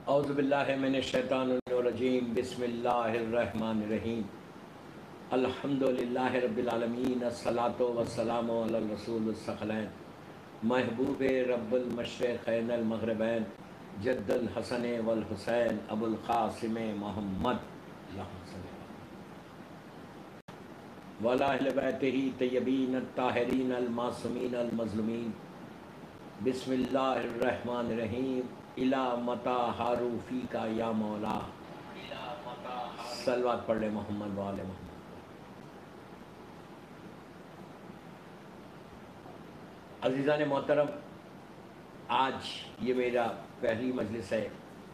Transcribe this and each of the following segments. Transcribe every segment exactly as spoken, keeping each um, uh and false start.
اعوذ باللہ من الشیطان الرجیم بسم اللہ الرحمن الرحیم الحمدللہ رب العالمین الصلاۃ والسلام علی الرسول الثقلین محبوب رب المشرقین المغربین جد الحسن والحسین ابو القاسم محمد وعلی اہل بیتہ طیبین الطاہرین المعصومین المظلومین بسم اللہ الرحمن الرحیم الا متا ہارو فی کا یا مولا صلوات پڑھ لے محمد وآل محمد۔ عزیزان محترم، آج یہ میرا پہلی مجلس ہے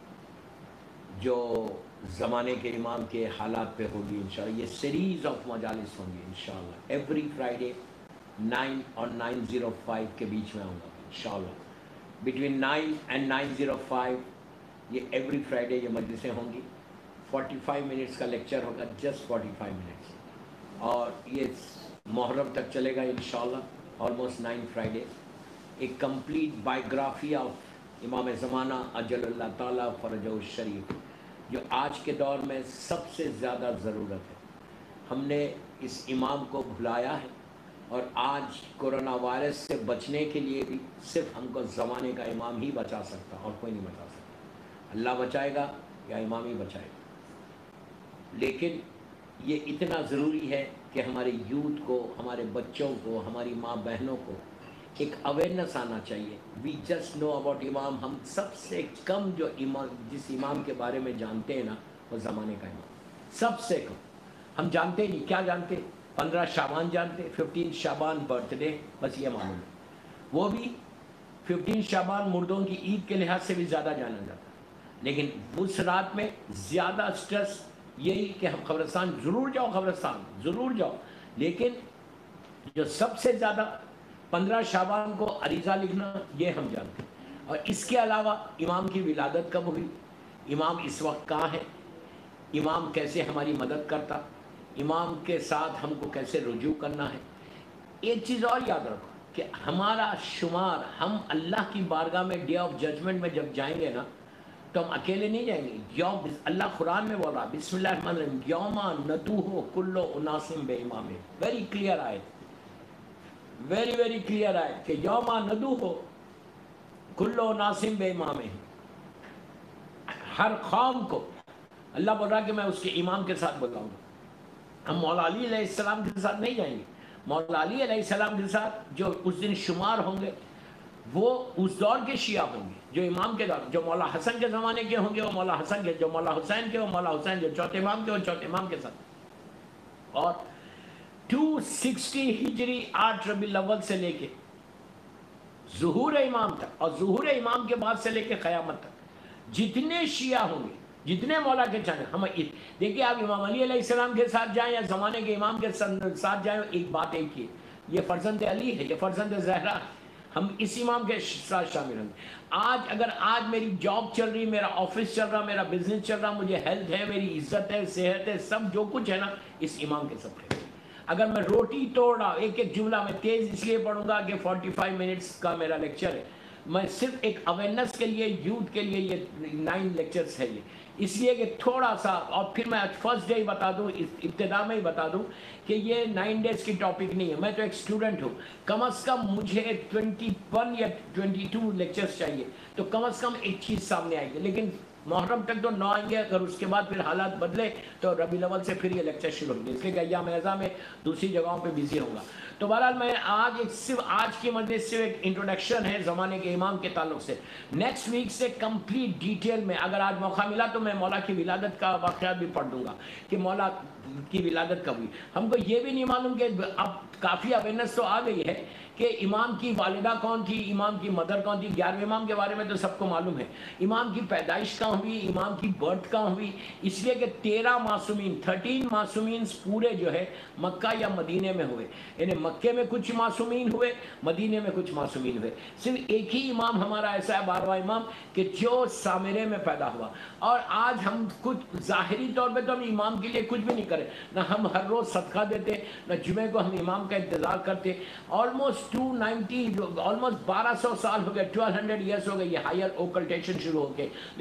جو زمانے کے امام کے حالات پہ ہوگی انشاءاللہ۔ یہ سیریز آف مجالس ہوں گی انشاءاللہ، ایوری فرائیڈے نائن اور نائن زیرو فائیو کے بیچ میں آؤں گا انشاءاللہ۔ Between nine and nine zero five یہ ایوری فرائیڈے یہ مجلسیں ہوں گی۔ فورٹی فائیو منٹس کا لیکچر ہوگا، جسٹ فورٹی فائیو منٹس، اور یہ محرم تک چلے گا انشاءاللہ، آلموسٹ نائن فرائیڈے۔ ایک کمپلیٹ بائیوگرافی آف امام زمانہ اجل اللہ تعالیٰ فرجہ الشریف، جو آج کے دور میں سب سے زیادہ ضرورت ہے۔ ہم نے اس امام کو بھلایا ہے، اور آج کرونا وائرس سے بچنے کے لیے بھی صرف ہم کو زمانے کا امام ہی بچا سکتا، اور کوئی نہیں بچا سکتا۔ اللہ بچائے گا یا امام ہی بچائے گا، لیکن یہ اتنا ضروری ہے کہ ہمارے یوتھ کو، ہمارے بچوں کو، ہماری ماں بہنوں کو ایک اویئرنیس آنا چاہیے۔ وی جسٹ نو اباؤٹ امام۔ ہم سب سے کم جو امام جس امام کے بارے میں جانتے ہیں نا، وہ زمانے کا امام، سب سے کم۔ ہم جانتے نہیں، کیا جانتے؟ پندرہ شعبان جانتے، ففٹین شعبان برتھ ڈے، بس یہ معلوم ہے۔ وہ بھی ففٹین شعبان مردوں کی عید کے لحاظ سے بھی زیادہ جانا جاتا ہے، لیکن اس رات میں زیادہ سٹریس یہی کہ ہم قبرستان ضرور جاؤ، قبرستان ضرور جاؤ، لیکن جو سب سے زیادہ پندرہ شعبان کو عریضہ لکھنا، یہ ہم جانتے ہیں۔ اور اس کے علاوہ امام کی ولادت کب ہوئی، امام اس وقت کہاں ہے، امام کیسے ہماری مدد کرتا، امام کے ساتھ ہم کو کیسے رجوع کرنا ہے۔ ایک چیز اور یاد رکھو کہ ہمارا شمار، ہم اللہ کی بارگاہ میں ڈے آف ججمنٹ میں جب جائیں گے نا، تو ہم اکیلے نہیں جائیں گے۔ یوم اللہ قرآن میں بولا، بسم اللہ الرحمن الرحیم، یوما ندعو کل اناس بامام، ویری کلیئر آیت، ویری ویری کلیئر آیت کہ یوما ندعو کل اناس بامام، ہر قوم کو اللہ بول رہا کہ میں اس کے امام کے ساتھ بلاؤں گا۔ ہم مولا علی علیہ السلام کے ساتھ نہیں جائیں گے، مولا علی علیہ السلام کے ساتھ جو اس دن شمار ہوں گے وہ اس دور کے شیعہ ہوں گے، جو امام کے دور، جو مولا حسن کے زمانے کے ہوں گے وہ مولا حسن کے، جو مولا حسین کے وہ مولا حسین، جو چوتھے امام کے وہ چوتھے امام کے ساتھ۔ اور ٹو سکسٹی ہجری آٹھ ربیع الاول سے لے کے ظہور امام تک، اور ظہور امام کے بعد سے لے کے قیامت تک جتنے شیعہ ہوں گے، جتنے مولا کے چاہیں، ہم دیکھیے آپ امام علی علیہ السلام کے ساتھ جائیں یا زمانے کے امام کے ساتھ جائیں، ایک بات ایک ہی ہے، یہ فرزند علی ہے، یہ فرزند زہرا ہے، ہم اس امام کے ساتھ شامل ہیں۔ آج اگر آج میری جاب چل رہی، میرا آفس چل رہا، میرا بزنس چل رہا، مجھے ہیلتھ ہے، میری عزت ہے، صحت ہے، سب جو کچھ ہے نا، اس امام کے سب ہے۔ اگر میں روٹی توڑ رہا، ایک ایک جملہ میں تیز اس لیے پڑھوں گا کہ فورٹی فائیو منٹس کا میرا لیکچر ہے، میں صرف ایک اویئرنیس کے لیے، یوتھ کے لیے یہ نائن لیکچرز ہے، یہ اس لیے کہ تھوڑا سا، اور پھر میں فرسٹ ڈے ہی بتا دوں، ابتدا میں ہی بتا دوں کہ یہ نائن ڈیز کی ٹاپک نہیں ہے۔ میں تو ایک اسٹوڈنٹ ہوں، کم از کم مجھے ٹوینٹی ون یا ٹوینٹی ٹو لیکچرز چاہیے، تو کم از کم ایک چیز سامنے آئے گی، لیکن محرم تک تو نہ آئیں گے، اگر اس کے بعد پھر حالات بدلے تو ربیع الاول سے پھر یہ لیکچر شروع ہوں گے، اس لیے کہ ایام اعظام میں دوسری جگہوں پہ بزی ہوں گا۔ تو بہرحال میں آج ایک صرف آج کی مجلس صرف ایک انٹروڈکشن ہے زمانے کے امام کے تعلق سے۔ نیکسٹ ویک سے کمپلیٹ ڈیٹیل میں، اگر آج موقع ملا تو میں مولا کی ولادت کا واقعات بھی پڑھ دوں گا کہ مولا کی ولادت کب ہوئی۔ ہم کو یہ بھی نہیں معلوم کہ اب کافی اویئرنیس تو آ گئی ہے کہ امام کی والدہ کون تھی، امام کی مدر کون تھی۔ گیارہویں امام کے بارے میں تو سب کو معلوم ہے، امام کی پیدائش کہاں ہوئی، امام کی برتھ کہاں ہوئی، اس لیے کہ تیرہ معصومین، تھرٹین معصومین پورے جو ہے مکہ یا مدینے میں ہوئے، یعنی مکے میں کچھ معصومین ہوئے، مدینے میں کچھ معصومین ہوئے۔ صرف ایک ہی امام ہمارا ایسا ہے، بارہواں امام، کہ جو سامرے میں پیدا ہوا۔ اور آج ہم کچھ ظاہری طور پہ تو ہم امام کے لیے کچھ بھی نہیں کرے، نہ ہم ہر روز صدقہ دیتے، نہ جمعے کو ہم امام کا انتظار کرتے۔ آلموسٹ ٹو نائنٹی آلموسٹ بارہ سو سال ہو گئے، ٹویلو ہنڈریڈ ایئرس ہو گئے یہ ہائر اوکلٹیشن شروع ہو کے، لیکن ہم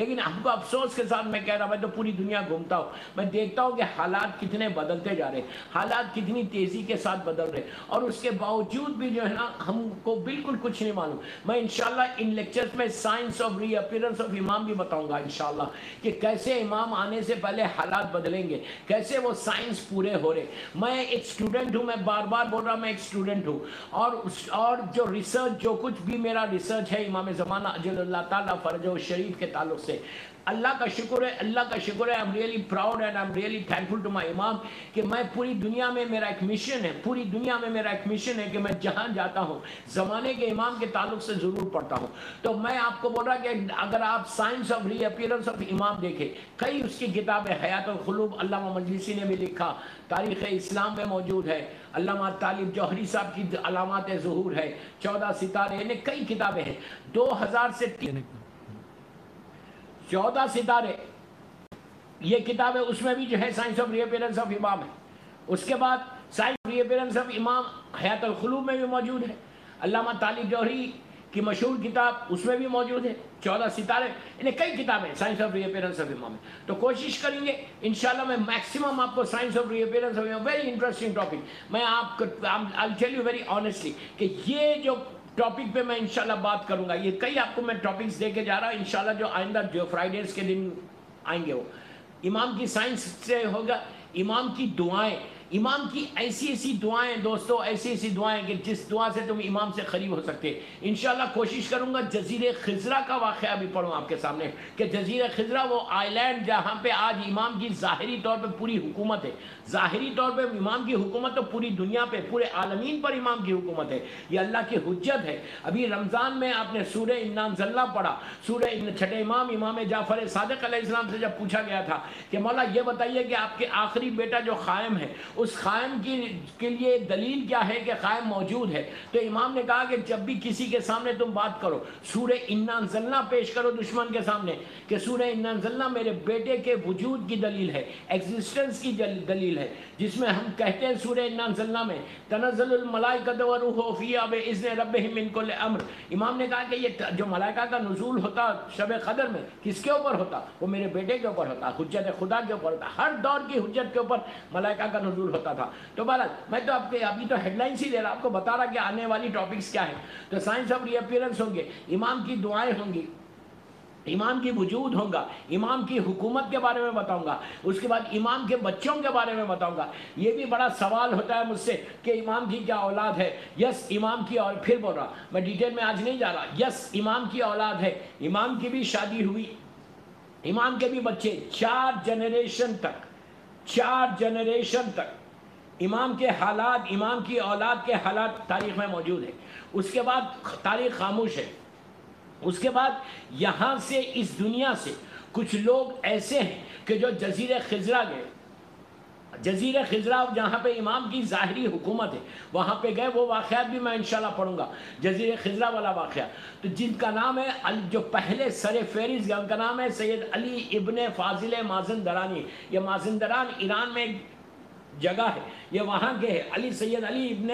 کو افسوس کے ساتھ میں کہہ رہا، میں تو پوری دنیا گھومتا ہوں، میں دیکھتا ہوں کہ حالات کتنے بدلتے جا رہے ہیں، حالات کتنی تیزی کے ساتھ بدل رہے، اور اس کے باوجود بھی جو ہے نا ہم کو بالکل کچھ نہیں معلوم۔ میں انشاءاللہ ان لیکچرز میں science of reappearance of امام بھی بتاؤں گا انشاءاللہ، کہ کیسے امام آنے سے پہلے حالات بدلیں گے، کیسے وہ سائنس پورے ہو رہے۔ میں ایک اسٹوڈنٹ ہوں، میں بار بار بول رہا میں ایک اسٹوڈنٹ ہوں، اور اور جو ریسرچ جو کچھ بھی میرا ریسرچ ہے امام زمانہ اجل اللہ تعالیٰ فرجہ شریف کے تعلق سے، اللہ کا شکر ہے، اللہ کا شکر ہے، I'm really proud and I'm really thankful to my امام، کہ میں پوری دنیا میں میرا ایک مشن ہے، پوری دنیا میں میرا ایک مشن ہے کہ میں جہاں جاتا ہوں زمانے کے امام کے تعلق سے ضرور پڑھتا ہوں۔ تو میں آپ کو بول رہا کہ اگر آپ science of reappearance of امام دیکھیں، کئی اس کی کتابیں، حیات القلوب علامہ مجلسی نے بھی لکھا، تاریخ اسلام میں موجود ہے، علامہ طالب جوہری صاحب کی علامات ظہور ہے، چودہ ستارے، یعنی کئی کتابیں ہیں۔ دو ہزار سے تین چودہ ستارے یہ کتاب ہے، اس میں بھی جو ہے science of reappearance of امام ہے۔ اس کے بعد science of reappearance of امام حیات القلوب میں بھی موجود ہے، علامہ طالب جوہری کی مشہور کتاب اس میں بھی موجود ہے، چودہ ستارے، انہیں کئی کتابیں science of reappearance of امام ہے۔ تو کوشش کریں گے انشاءاللہ میں میکسیمم آپ کو science of reappearance of امام، ویری انٹرسٹنگ ٹاپک، میں آپ کو I'll tell you very honestly کہ یہ جو ٹاپک پہ میں انشاءاللہ بات کروں گا، یہ کئی آپ کو میں ٹاپکس دے کے جا رہا ہوں انشاءاللہ، جو آئندہ جو فرائیڈیز کے دن آئیں گے وہ امام کی سائنس سے ہوگا، امام کی دعائیں، امام کی ایسی ایسی دعائیں دوستو، ایسی ایسی دعائیں کہ جس دعا سے تم امام سے قریب ہو سکتے۔ انشاءاللہ کوشش کروں گا جزیرہ خضرہ کا واقعہ بھی پڑھوں آپ کے سامنے، کہ جزیرہ خضرہ وہ آئی لینڈ جہاں پہ آج امام کی ظاہری طور پہ پوری حکومت ہے، ظاہری طور پہ امام کی حکومت تو پوری دنیا پہ، پورے عالمین پر امام کی حکومت ہے، یہ اللہ کی حجت ہے۔ ابھی رمضان میں آپ نے سورہ انا انزلنا پڑھا، سورہ چھٹے امام امام جعفر صادق علیہ السلام سے جب پوچھا گیا تھا کہ مولا یہ بتائیے کہ آپ کے آخری بیٹا جو قائم ہے، اس قائم کی کے لیے دلیل کیا ہے کہ قائم موجود ہے؟ تو امام نے کہا کہ جب بھی کسی کے سامنے تم بات کرو سورہ انا انزلنا پیش کرو دشمن کے سامنے، کہ سورہ انا انزلنا میرے بیٹے کے وجود کی دلیل ہے، ایگزسٹنس کی دلیل ہے، جس میں ہم کہتے ہیں سورہ انا انزلنا میں تنزل الملائکۃ والروح فیہا بإذن ربہم من کل امر۔ امام نے کہا کہ یہ جو ملائکہ کا نزول ہوتا شب قدر میں کس کے اوپر ہوتا؟ وہ میرے بیٹے کے اوپر ہوتا، حجت خدا کے اوپر ہوتا، ہر دور کی حجت کے اوپر ملائکہ کا نزول ہوتا تھا۔ تو بہرحال میں تو آپ کے ابھی تو ہیڈ لائنس ہی دے رہا، آپ کو بتا رہا کہ آنے والی ٹاپکس کیا ہیں۔ تو سائنس آف ری اپیرنس ہوں گے، امام کی دعائیں ہوں گی، امام کی وجود ہوگا، امام کی حکومت کے بارے میں بتاؤں گا، اس کے بعد امام کے بچوں کے بارے میں بتاؤں گا۔ یہ بھی بڑا سوال ہوتا ہے مجھ سے کہ امام کی کیا اولاد ہے؟ یس امام کی، اور پھر بول رہا میں ڈیٹیل میں آج نہیں جا رہا، یس امام کی اولاد ہے، امام کی بھی شادی ہوئی، امام کے بھی بچے، چار جنریشن تک، چار جنریشن تک امام کے حالات، امام کی اولاد کے حالات تاریخ میں موجود ہے۔ اس کے بعد تاریخ خاموش ہے۔ اس کے بعد یہاں سے اس دنیا سے کچھ لوگ ایسے ہیں کہ جو جزیرہ خضرہ گئے، جزیرہ خضرہ جہاں پہ امام کی ظاہری حکومت ہے وہاں پہ گئے، وہ واقعات بھی میں انشاءاللہ پڑھوں گا، جزیرہ خضرہ والا واقعہ۔ تو جن کا نام ہے جو پہلے سر فہرست گیا ان کا نام ہے سید علی ابن فاضل مازندرانی۔ یہ مازندران ایران میں ایک جگہ ہے، یہ وہاں کے ہے، علی سید علی ابن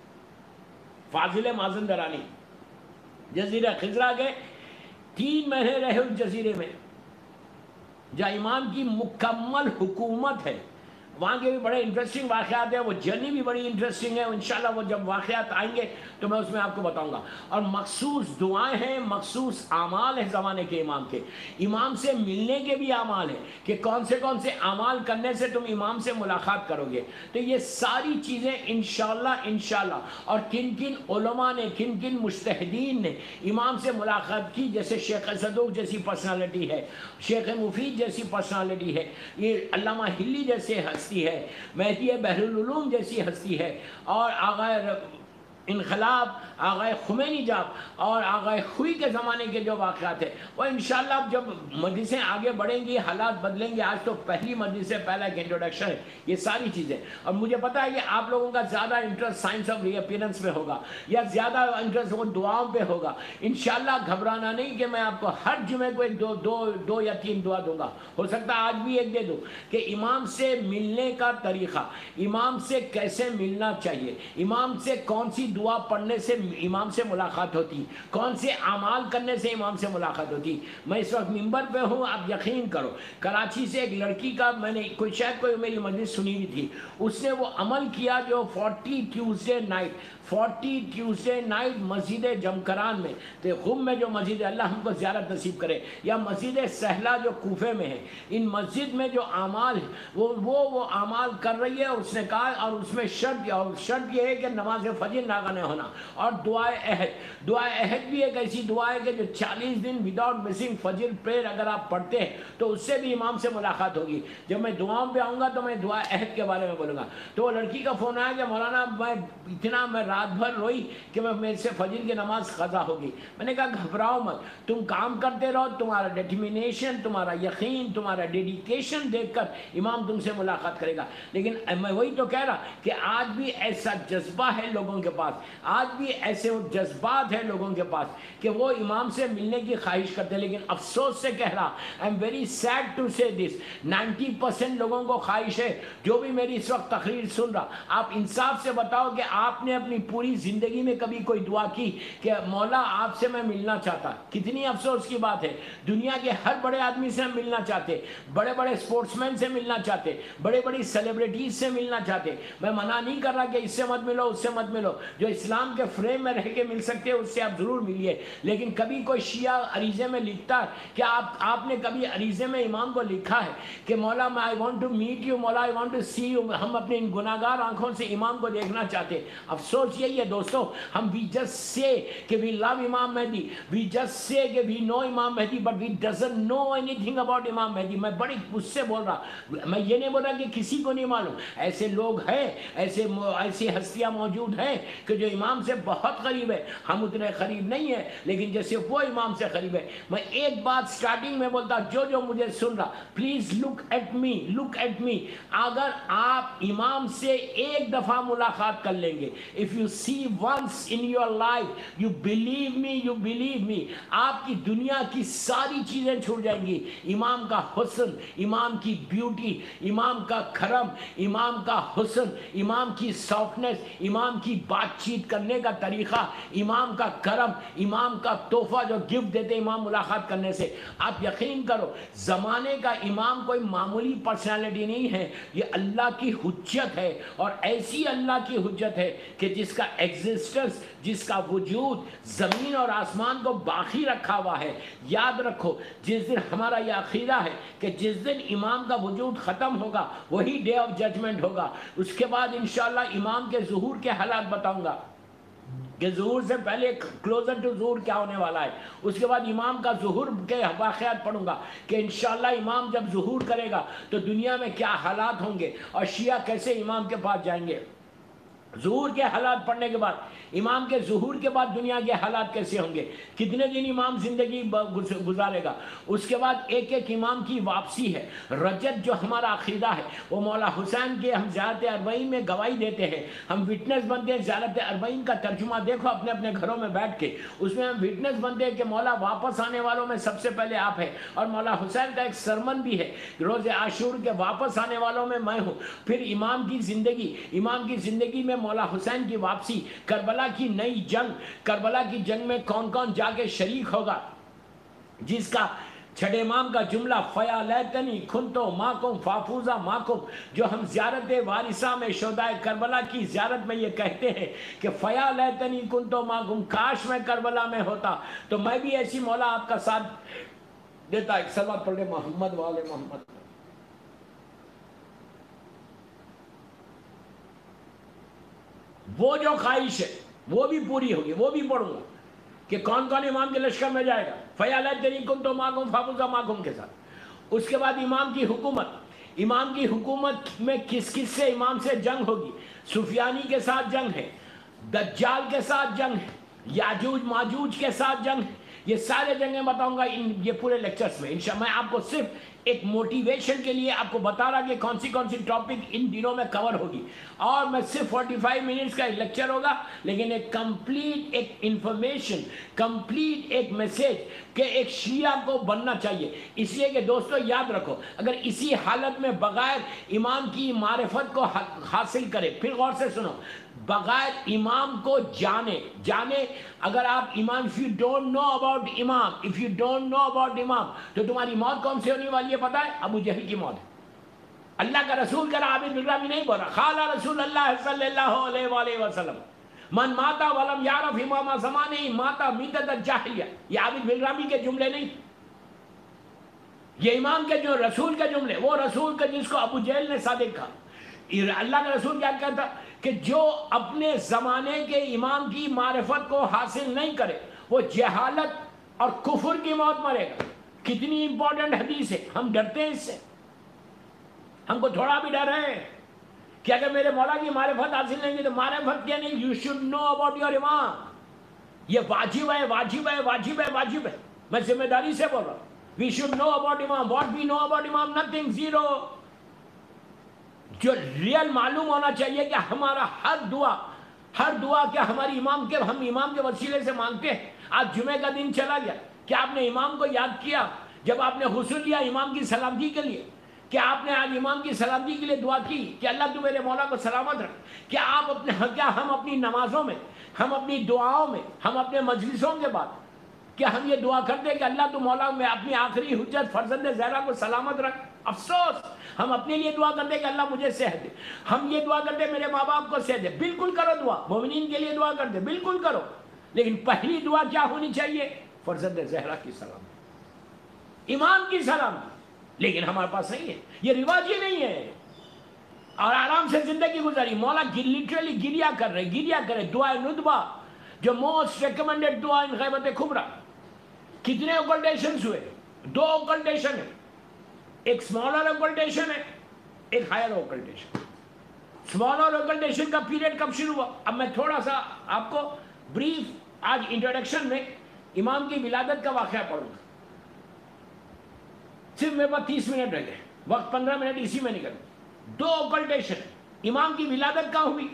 فاضل مازندرانی جزیرہ خضرہ گئے، تین مہینے رہے اس جزیرے میں جہاں امام کی مکمل حکومت ہے۔ وہاں کے بھی بڑے انٹرسٹنگ واقعات ہیں، وہ جرنی بھی بڑی انٹرسٹنگ ہے، انشاءاللہ وہ جب واقعات آئیں گے تو میں اس میں آپ کو بتاؤں گا۔ اور مخصوص دعائیں ہیں، مخصوص اعمال ہیں زمانے کے امام کے، امام سے ملنے کے بھی اعمال ہیں کہ کون سے کون سے اعمال کرنے سے تم امام سے ملاقات کرو گے۔ تو یہ ساری چیزیں انشاءاللہ انشاءاللہ اور کن کن علماء نے، کن کن مجتہدین نے امام سے ملاقات کی، جیسے شیخ صدوق جیسی پرسنالٹی ہے، شیخ مفید جیسی پرسنالٹی ہے، یہ علامہ ہلی جیسے ہستی ہے، مہدی بحر العلوم جیسی ہستی ہے، اور آغا انقلاب آغا خمینی جاب اور آغا خوئی کے زمانے کے جو واقعات ہیں وہ انشاءاللہ جب مجلسیں آگے بڑھیں گی حالات بدلیں گے۔ آج تو پہلی مجلس سے پہلا ایک انٹروڈکشن ہے، یہ ساری چیزیں، اور مجھے پتا ہے کہ آپ لوگوں کا زیادہ interest science of reappearance میں ہوگا یا زیادہ انٹرسٹ وہ دعاؤں پہ ہوگا۔ انشاءاللہ گھبرانا نہیں کہ میں آپ کو ہر جمعے کو ایک دو دو دو یا تین دعا دوں گا، ہو سکتا ہے آج بھی ایک دے دوں، کہ امام سے ملنے کا طریقہ، امام سے کیسے ملنا چاہیے، امام سے کون سی دعا پڑھنے سے امام سے ملاقات ہوتی، کون سے اعمال کرنے سے امام سے ملاقات ہوتی. میں اس وقت ممبر پہ ہوں، آپ یقین کرو کراچی سے ایک لڑکی کا میں نے کوئی شاید کوئی میری مجلس سنی ہوئی تھی، اس نے وہ عمل کیا جو forty Tuesday night forty Tuesday night مسجد جمکران میں، تو غم میں جو مسجد ہے، اللہ ہم کو زیارت نصیب کرے، یا مسجد سہلا جو کوفے میں ہے، ان مسجد میں جو اعمال ہیں وہ وہ وہ اعمال کر رہی ہے. اور اس نے کہا، اور اس میں شرط اور شرط یہ ہے کہ نماز فجر ناغہ نہ ہونا، اور دعائے عہد دعائے عہد بھی ایک ایسی دعا ہے کہ جو چالیس دن وداؤٹ مسنگ فجر پریئر اگر آپ پڑھتے ہیں تو اس سے بھی امام سے ملاقات ہوگی. جب میں دعاؤں پہ آؤں گا تو میں دعا عہد کے بارے میں بولوں گا. تو وہ لڑکی کا فون آیا کہ مولانا میں اتنا میں رات بھر روئی کہ میں میرے سے فجر کی نماز قضا ہوگی. میں نے کہا گھبراؤ مت، تم کام کرتے رہو، تمہارا ڈیٹرمینیشن، تمہارا یقین، تمہارا ڈیڈیکیشن دیکھ کر امام تم سے ملاقات کرے گا. لیکن میں وہی تو کہہ رہا کہ آج بھی ایسا جذبہ ہے لوگوں کے پاس، آج بھی ایسے جذبات ہیں لوگوں کے پاس کہ وہ امام سے ملنے کی خواہش کرتے ہیں. لیکن افسوس سے کہہ رہا، I am very sad to say this, ninety percent لوگوں کو خواہش ہے جو بھی میری اس وقت تقریر سن رہا، آپ انصاف سے بتاؤ کہ آپ نے اپنی پوری زندگی میں کبھی کوئی دعا کی کہ مولا آپ سے میں ملنا چاہتا. کتنی افسوس کی بات ہے، دنیا کے ہر بڑے آدمی سے ہم ملنا چاہتے، بڑے بڑے اسپورٹس مین سے ملنا چاہتے، بڑے بڑی سیلیبریٹیز سے ملنا چاہتے. میں منع نہیں کر رہا کہ اس سے مت ملو، اس سے مت ملو، جو اسلام کے فریم میں رہ کے مل سکتے اس سے آپ ضرور ملیے. لیکن کبھی کوئی شیعہ عریضے میں لکھتا ہے کہ آپ آپ نے کبھی عریضے میں امام کو لکھا ہے کہ مولا میں I want to meet you, مولا I want to see you, ہم اپنے ان گناہگار آنکھوں سے امام کو دیکھنا چاہتے. افسوس یہی ہے دوستو، ہم وی جسٹ سے کہ وی لو امام مہدی، وی جسٹ سے کہ وی نو امام مہدی، but we doesn't know anything about امام مہدی. میں بڑی اس سے بول رہا، میں یہ نہیں بول رہا کہ کسی کو نہیں معلوم، ایسے لوگ ہیں، ایسے ایسی ہستیاں موجود ہیں کہ جو امام سے بہت قریب ہے. ہم اتنے قریب نہیں ہیں لیکن جیسے وہ امام سے قریب ہے. میں ایک بات سٹارٹنگ میں بولتا، جو جو مجھے سن رہا please look at me, look at me. اگر آپ امام سے ایک دفعہ ملاقات کر لیں گے، if you see once in your life, you believe me, you believe me، آپ کی دنیا کی ساری چیزیں چھوٹ جائیں گی. امام کا حسن، امام کی بیوٹی، امام کا کرم، امام کا حسن، امام کی سافٹنس، امام کی بات چیت کرنے کا طریقہ، امام کا کرم، امام کا تحفہ جو گفٹ دیتے امام ملاقات کرنے سے. آپ یقین کرو زمانے کا امام کوئی معمولی پرسنالٹی نہیں ہے، یہ اللہ کی حجت ہے، اور ایسی اللہ کی حجت ہے کہ جس کا ایگزسٹنس، جس کا وجود زمین اور آسمان کو باقی رکھا ہوا ہے. یاد رکھو جس دن ہمارا یہ عقیدہ ہے کہ جس دن امام کا وجود ختم ہوگا وہی ڈے آف ججمنٹ ہوگا. اس کے بعد انشاءاللہ امام کے ظہور کے حالات بتاؤں گا کہ ظہور سے پہلے کلوزر ٹو ظہور کیا ہونے والا ہے. اس کے بعد امام کا ظہور کے واقعات پڑھوں گا کہ انشاءاللہ امام جب ظہور کرے گا تو دنیا میں کیا حالات ہوں گے اور شیعہ کیسے امام کے پاس جائیں گے. ظہور کے حالات پڑھنے کے بعد، امام کے ظہور کے بعد دنیا کے حالات کیسے ہوں گے، کتنے دن امام زندگی گزارے گا. اس کے بعد ایک ایک امام کی واپسی ہے. رجت جو ہمارا عقیدہ ہے وہ مولا حسین کے ہم زیارت اربعین میں گواہی دیتے ہیں، ہم وٹنس بنتے ہیں. زیارت اربعین کا ترجمہ دیکھو اپنے اپنے گھروں میں بیٹھ کے، اس میں ہم وٹنس بنتے ہیں کہ مولا واپس آنے والوں میں سب سے پہلے آپ ہیں. اور مولا حسین کا ایک سرمن بھی ہے روز عاشور کے واپس آنے والوں میں میں ہوں. پھر امام کی زندگی، امام کی زندگی میں مولا حسین کی واپسی، کربلا کی نئی جنگ، کربلا کی جنگ میں کون کون جا کے شریک ہوگا، جس کا چھٹے امام کا جملہ فیا لیتنی کنتو ماکم فافوزا ماکم، جو ہم زیارت وارثہ میں شہدائے کربلا کی زیارت میں یہ کہتے ہیں کہ فیا لیتنی کنتو ماکم، کاش میں کربلا میں ہوتا تو میں بھی ایسی مولا آپ کا ساتھ دیتا. ایک صلوات پڑھ لے محمد والے محمد. وہ جو خواہش ہے وہ بھی پوری ہوگی، وہ بھی پڑھوں گا کہ کون کون امام کے لشکر میں جائے گا فیالت تیری کن تو ماکم فافوزا ماکم کے ساتھ. اس کے بعد امام کی حکومت، امام کی حکومت میں کس کس سے امام سے جنگ ہوگی. سفیانی کے ساتھ جنگ ہے، دجال کے ساتھ جنگ ہے، یاجوج ماجوج کے ساتھ جنگ ہے. یہ سارے جنگیں بتاؤں گا ان یہ پورے لیکچرز میں انشاءاللہ. میں آپ کو صرف ایک موٹیویشن کے لیے آپ کو بتا رہا کہ کون سی کون سی ٹاپک ان دنوں میں کور ہوگی. اور میں صرف فورٹی فائیو منٹس کا لیکچر ہوگا لیکن ایک کمپلیٹ ایک انفارمیشن، کمپلیٹ ایک میسیج کہ ایک شیعہ کو بننا چاہیے. اس لیے کہ دوستو یاد رکھو، اگر اسی حالت میں بغیر امام کی معرفت کو حاصل کرے، پھر غور سے سنو، بغیر امام کو جانے جانے اگر آپ امام if you don't know about امام if you don't know about امام تو تمہاری موت کون سے ہونے والی ہے پتہ ہے؟ ابو جہل کی موت ہے. اللہ کا رسول کا عابد بلرامی نہیں بولا. قال رسول اللہ صلی اللہ علیہ وآلہ وسلم من ماتا ولم یعرف امام زمانہ ماتا میتۃ الجاہلیہ. یہ عابد بلرامی کے جملے نہیں، یہ امام کے جو رسول کے جملے، وہ رسول کا جس کو ابو جہل نے صادق کہا. اللہ کا رسول کیا کہتا کہ جو اپنے زمانے کے امام کی معرفت کو حاصل نہیں کرے وہ جہالت اور کفر کی موت مرے گا. کتنی امپورٹنٹ حدیث ہے، ہم ڈرتے ہیں اس سے، ہم کو تھوڑا بھی ڈر ہے کہ اگر میرے مولا کی معرفت حاصل نہیں کی تو معرفت کیا نہیں، you should know about your امام. یہ واجب ہے واجب ہے واجب ہے واجب ہے، میں ذمہ داری سے بول رہا ہوں. وی شوڈ نو اباؤٹ امام. واٹ وی نو اباؤٹ امام؟ Nothing, zero. جو ریئل معلوم ہونا چاہیے کہ ہمارا ہر دعا ہر دعا کیا ہماری امام کے ہم امام کے وسیلے سے مانگتے ہیں. آج جمعے کا دن چلا گیا، کیا آپ نے امام کو یاد کیا جب آپ نے غسل لیا امام کی سلامتی کے لیے؟ کیا آپ نے آج امام کی سلامتی کے لیے دعا کی کہ اللہ تو میرے مولا کو سلامت رکھ؟ کیا آپ اپنے کیا ہم اپنی نمازوں میں، ہم اپنی دعاؤں میں، ہم اپنے مجلسوں کے بعد کیا ہم یہ دعا کرتے ہیں کہ اللہ تو مولا میں اپنی آخری حجت فرزند زہرا کو سلامت رکھ؟ افسوس، ہم اپنے لیے دعا کرتے ہیں کہ اللہ مجھے صحت دے، ہم یہ دعا کرتے ہیں میرے ماں باپ کو صحت دے. بالکل کرو دعا، مومنین کے لیے دعا کرتے بالکل کرو، لیکن پہلی دعا کیا ہونی چاہیے؟ فرزند زہرا کی سلامتی، امام کی سلامتی. لیکن ہمارے پاس نہیں ہے، یہ رواج ہی نہیں ہے، اور آرام سے زندگی گزاری. مولا لٹرلی گریا کر رہے گریا کر رہے دعائے ندبہ جو موسٹ ریکمنڈڈ دعا ان غیبت کبریٰ. کتنے اوکلٹیشنز ہوئے؟ دو اوکلٹیشن ہے، ایک اسمالر اوکلٹیشن ہے، ایک ہائر اوکلٹیشن. اسمالر اوکلٹیشن کا پیریڈ کب شروع ہوا؟ اب میں تھوڑا سا آپ کو بریف آج انٹروڈکشن میں امام کی ولادت کا واقعہ پڑھوں گا. صرف میرے پاس تیس منٹ رہ گئے، وقت پندرہ منٹ اسی میں نکل. دو اوکلٹیشن امام کی ولادت کہاں ہوئی؟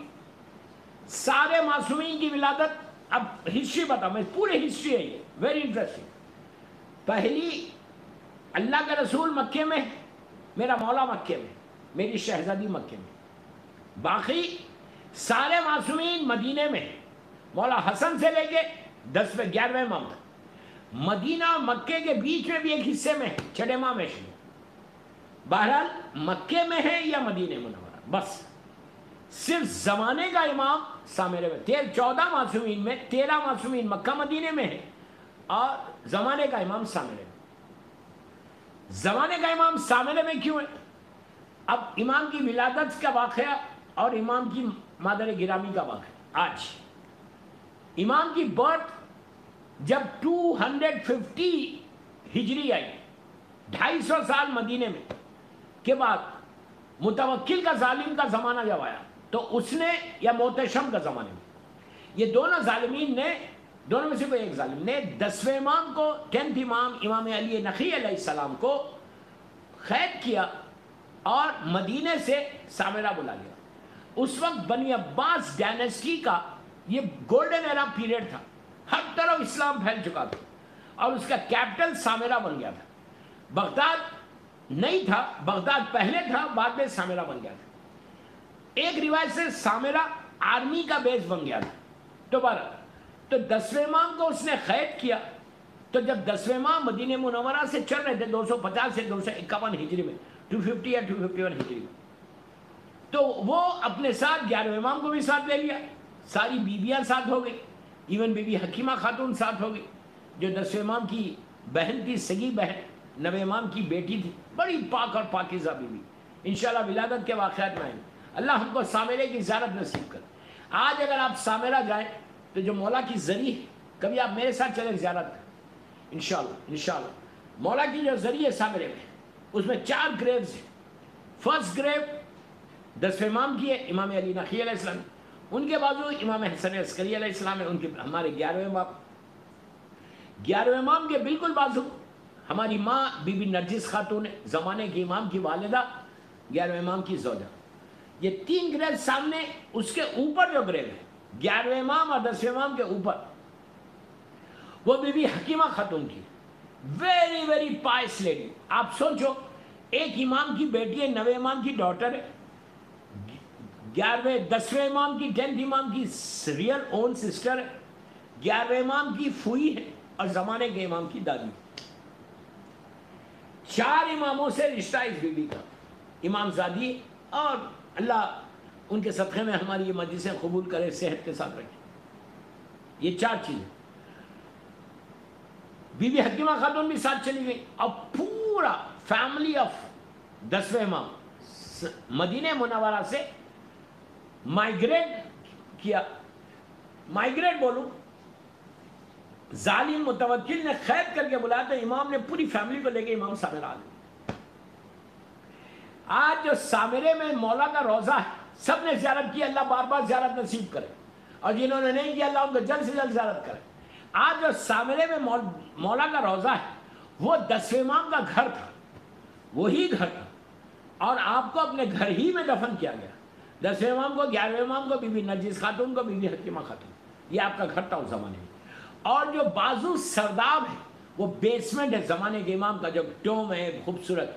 سارے معصومین کی ولادت. اب ہسٹری بتا، میں پورے ہسٹری ہے، یہ ویری انٹرسٹنگ. پہلی اللہ کا رسول مکے میں، میرا مولا مکے میں، میری شہزادی مکے میں. باقی سارے معصومین مدینے میں، مولا حسن سے لے کے دسویں گیارہویں امام تک. مدینہ مکے کے بیچ میں بھی ایک حصے میں ہے، چھٹے ماہ میں شروع. بہرحال مکے میں ہے یا مدینہ منورہ، بس صرف زمانے کا امام سامرے میں. تیر چودہ معصومین میں تیرہ معصومین مکہ مدینے میں ہے اور زمانے کا امام سامرے میں. زمانے کا امام سامرے میں کیوں ہے؟ اب امام کی ولادت کا واقعہ اور امام کی مادر گرامی کا واقعہ. آج امام کی برتھ جب دو سو پچاس ہجری آئی، ڈھائی سو سال مدینے میں کے بعد متوکل کا ظالم کا زمانہ جب آیا تو اس نے، یا محتشم کا زمانے میں، یہ دونوں ظالمین نے، دونوں میں سے کوئی ایک ظالم نے دسویں امام کو، ٹینتھ امام امام علی نقی علیہ السلام کو قید کیا اور مدینے سے سامرہ بلا لیا. اس وقت بنی عباس ڈائنسٹی کا یہ گولڈن ایرا پیریڈ تھا، ہر طرف اسلام پھیل چکا تھا اور اس کا کیپٹل سامرہ بن گیا تھا. بغداد نہیں تھا، بغداد پہلے تھا، بعد میں سامرہ بن گیا تھا. ایک روایت سے سامرہ آرمی کا بیس بن گیا تھا. دوبارہ تو دسویں امام کو اس نے قید کیا، تو جب دسویں امام مدینہ منورہ سے چل رہے تھے دو سو پچاس سے دو سو اکاون ہجری میں، دو سو پچاس یا دو سو اکیاون ہجری میں، تو وہ اپنے ساتھ گیارہویں امام کو بھی ساتھ لے لیا. ساری بیویاں ساتھ ہو گئی، ایون بی بی حکیمہ خاتون ساتھ ہو گئی جو دسویں امام کی بہن تھی، سگی بہن، نویں امام کی بیٹی تھی، بڑی پاک اور پاکیزہ بیوی. انشاءاللہ ولادت کے واقعات میں آئیں گے. اللہ ہم کو سامرے کی زیارت نصیب کر. آج اگر آپ سامرہ جائیں تو جو مولا کی زری ہے، کبھی آپ میرے ساتھ چلیں زیارت کریں انشاءاللہ. انشاءاللہ مولا کی جو زری ہے سامرے میں، اس میں چار گریوز ہیں. فرسٹ گریو دسویں امام کی ہے، امام علی نقی علیہ السلام. ان کے بازو امام حسن عسکری علیہ السلام ہے، ان کے ہمارے گیارہویں امام. گیارہویں امام کے بالکل بازو ہماری ماں بی بی نرجس خاتون ہے، زمانے کی امام کی والدہ، گیارہویں امام کی زوجہ. یہ تین گریو سامنے، اس کے اوپر جو گریو ہے گیارہویں امام اور دسویں امام کے اوپر، وہ بی بی حکیمہ خاتون کی، ویری ویری پائس لیڈی. آپ سوچو، ایک امام کی بیٹی ہے، نویں امام کی ڈاٹر ہے، گیارہویں دسویں امام کی ٹینتھ امام کی ریئل اون سسٹر ہے، گیارہویں امام کی پھوئی ہے اور زمانے کے امام کی دادی۔ چار اماموں سے رشتہ اس بی بی کا، امام زادی، اور اللہ ان کے صدقے میں ہماری یہ مجلسیں قبول کرے، صحت کے ساتھ رکھے۔ یہ چار چیزیں، بی بی حکیمہ خاتون بھی ساتھ چلی گئی، اور پورا فیملی آف دسویں امام مدینہ منورہ سے مائیگریٹ کیا۔ مائیگریٹ بولوں، ظالم متوکل نے قید کر کے بلایا تو امام نے پوری فیملی کو لے کے امام سامرہ آ گئے۔ آج جو سامرے میں مولا کا روضہ ہے، سب نے زیارت کی، اللہ بار بار زیارت نصیب کرے، اور جنہوں نے نہیں کیا اللہ ان کو جلد سے جلد زیارت کرے۔ آج جو سامرے میں مولا کا روضہ ہے وہ دسویں امام کا گھر تھا، وہی گھر تھا، اور آپ کو اپنے گھر ہی میں دفن کیا گیا۔ دسویں امام کو، گیارہویں امام کو، بی بی نرجس خاتون کو، بی بی حکیمہ خاتون، یہ آپ کا گھر تھا اس زمانے میں۔ اور جو بازو سرداب ہے وہ بیسمنٹ ہے زمانے کے امام کا، جو ٹوم ہے خوبصورت،